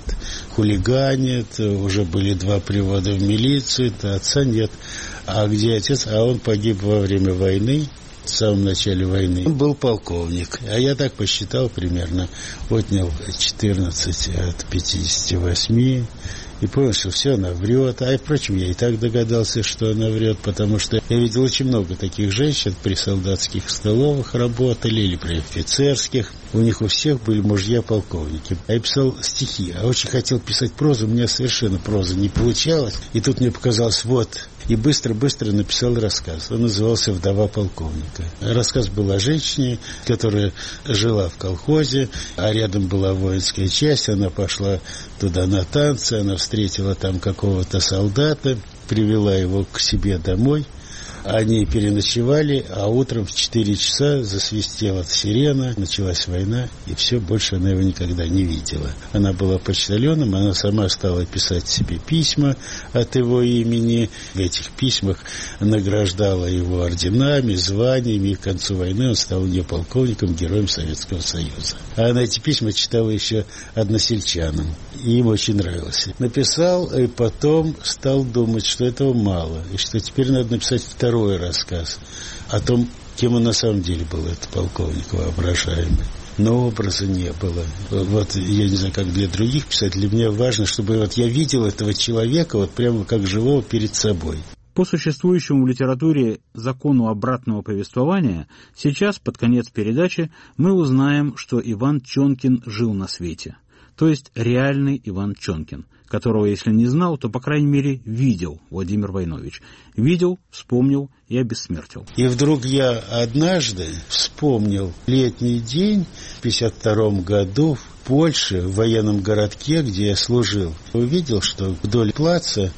хулиганит, уже были два привода в милицию, отца нет. А где отец? А он погиб во время войны. В самом начале войны. Он был полковник. А я так посчитал примерно. Отнял четырнадцать от пятидесяти восьми. И понял, что все, она врет. А, впрочем, я и так догадался, что она врет, потому что я видел очень много таких женщин, при солдатских столовых работали, или при офицерских. У них у всех были мужья полковники. А я писал стихи, а очень хотел писать прозу, у меня совершенно проза не получалась. И тут мне показалось, вот... И быстро-быстро написал рассказ. Он назывался «Вдова полковника». Рассказ был о женщине, которая жила в колхозе, а рядом была воинская часть. Она пошла туда на танцы, она встретила там какого-то солдата, привела его к себе домой. Они переночевали, а утром в четыре часа засвистела сирена, началась война, и все, больше она его никогда не видела. Она была почтальоном, она сама стала писать себе письма от его имени. В этих письмах награждала его орденами, званиями, и к концу войны он стал у нее полковником, героем Советского Союза. А она эти письма читала еще односельчанам, и им очень нравилось. Написал, и потом стал думать, что этого мало, и что теперь надо написать второй рассказ о том, кем он на самом деле был, этот полковник воображаемый. Но образа не было. Вот я не знаю, как для других писателей, мне важно, чтобы вот я видел этого человека вот прямо как живого перед собой. По существующему в литературе закону обратного повествования, сейчас, под конец передачи, мы узнаем, что Иван Чонкин жил на свете. То есть реальный Иван Чонкин, которого, если не знал, то, по крайней мере, видел Владимир Войнович. Видел, вспомнил и обессмертил. И вдруг я однажды вспомнил летний день в пятьдесят втором году в Польше, в военном городке, где я служил. Увидел, что вдоль плаца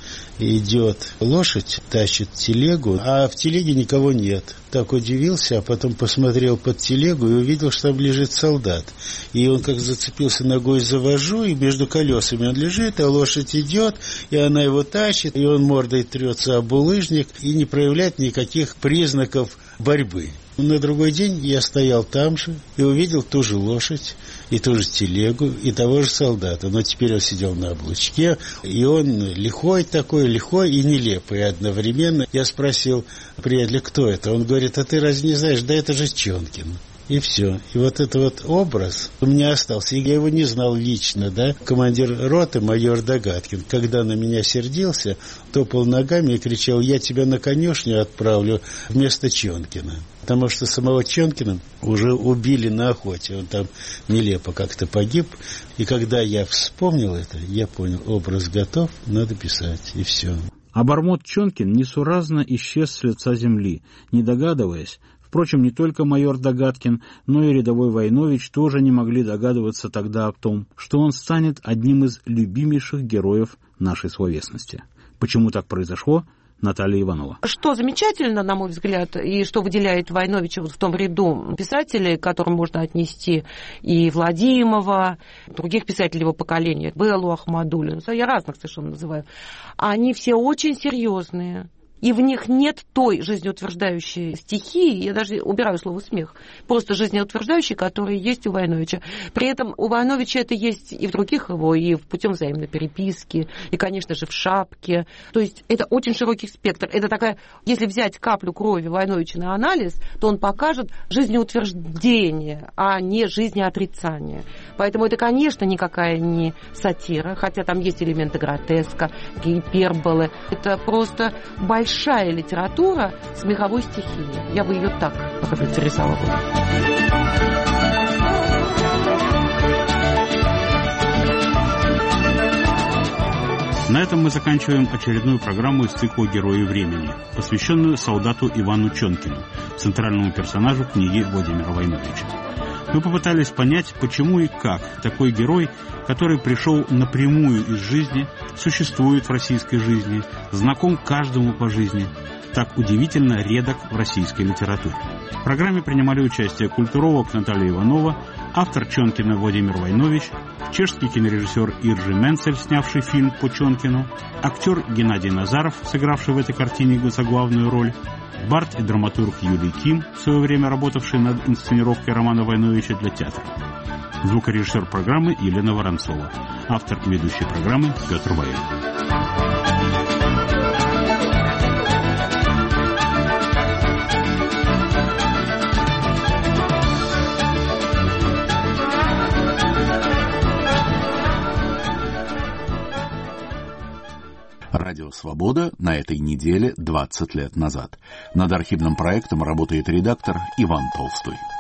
идет лошадь, тащит телегу, а в телеге никого нет. Так удивился, а потом посмотрел под телегу и увидел, что там лежит солдат. И он как зацепился ногой за вожжу, и между колесами он лежит, а лошадь идет, и она его тащит, и он мордой трется об булыжник и не проявляет никаких признаков борьбы. На другой день я стоял там же и увидел ту же лошадь, и ту же телегу, и того же солдата. Но теперь он сидел на облучке, и он лихой такой, лихой и нелепый одновременно. Я спросил приятеля, кто это? Он говорит, а ты разве не знаешь? Да это же Чонкин. И все. И вот этот вот образ у меня остался. И я его не знал лично, да. Командир роты, майор Догаткин, когда на меня сердился, топал ногами и кричал, я тебя на конюшню отправлю вместо Чонкина. Потому что самого Чонкина уже убили на охоте. Он там нелепо как-то погиб. И когда я вспомнил это, я понял, образ готов, надо писать. И все. А Бармот Чонкин несуразно исчез с лица земли, не догадываясь. Впрочем, не только майор Догаткин, но и рядовой Войнович тоже не могли догадываться тогда о том, что он станет одним из любимейших героев нашей словесности. Почему так произошло? Наталья Иванова. Что замечательно, на мой взгляд, и что выделяет Войновича вот в том ряду писателей, к которым можно отнести и Владимирова, других писателей его поколения, Беллу Ахмадуллину, я разных совершенно называю, они все очень серьезные. И в них нет той жизнеутверждающей стихии, я даже убираю слово «смех», просто жизнеутверждающей, которая есть у Войновича. При этом у Войновича это есть и в других его, и путем взаимной переписки, и, конечно же, в «Шапке». То есть это очень широкий спектр. Это такая, если взять каплю крови Войновича на анализ, то он покажет жизнеутверждение, а не жизнеотрицание. Поэтому это, конечно, никакая не сатира, хотя там есть элементы гротеска, гиперболы. Это просто большая Большая литература смеховой стихии. Я бы ее так охарактеризовала. На этом мы заканчиваем очередную программу из цикла «Герои времени», посвященную солдату Ивану Чонкину, центральному персонажу книги Владимира Войновича. Мы попытались понять, почему и как такой герой, который пришел напрямую из жизни, существует в российской жизни, знаком каждому по жизни, так удивительно редок в российской литературе. В программе принимали участие культуролог Наталья Иванова, автор Чонкина Владимир Войнович, чешский кинорежиссер Иржи Менцель, снявший фильм по Чонкину, актер Геннадий Назаров, сыгравший в этой картине заглавную роль, бард и драматург Юлий Ким, в свое время работавший над инсценировкой романа Войновича для театра, звукорежиссер программы Елена Воронцова, автор и ведущий программы Петр Баев. Радио «Свобода» на этой неделе двадцать лет назад. Над архивным проектом работает редактор Иван Толстой.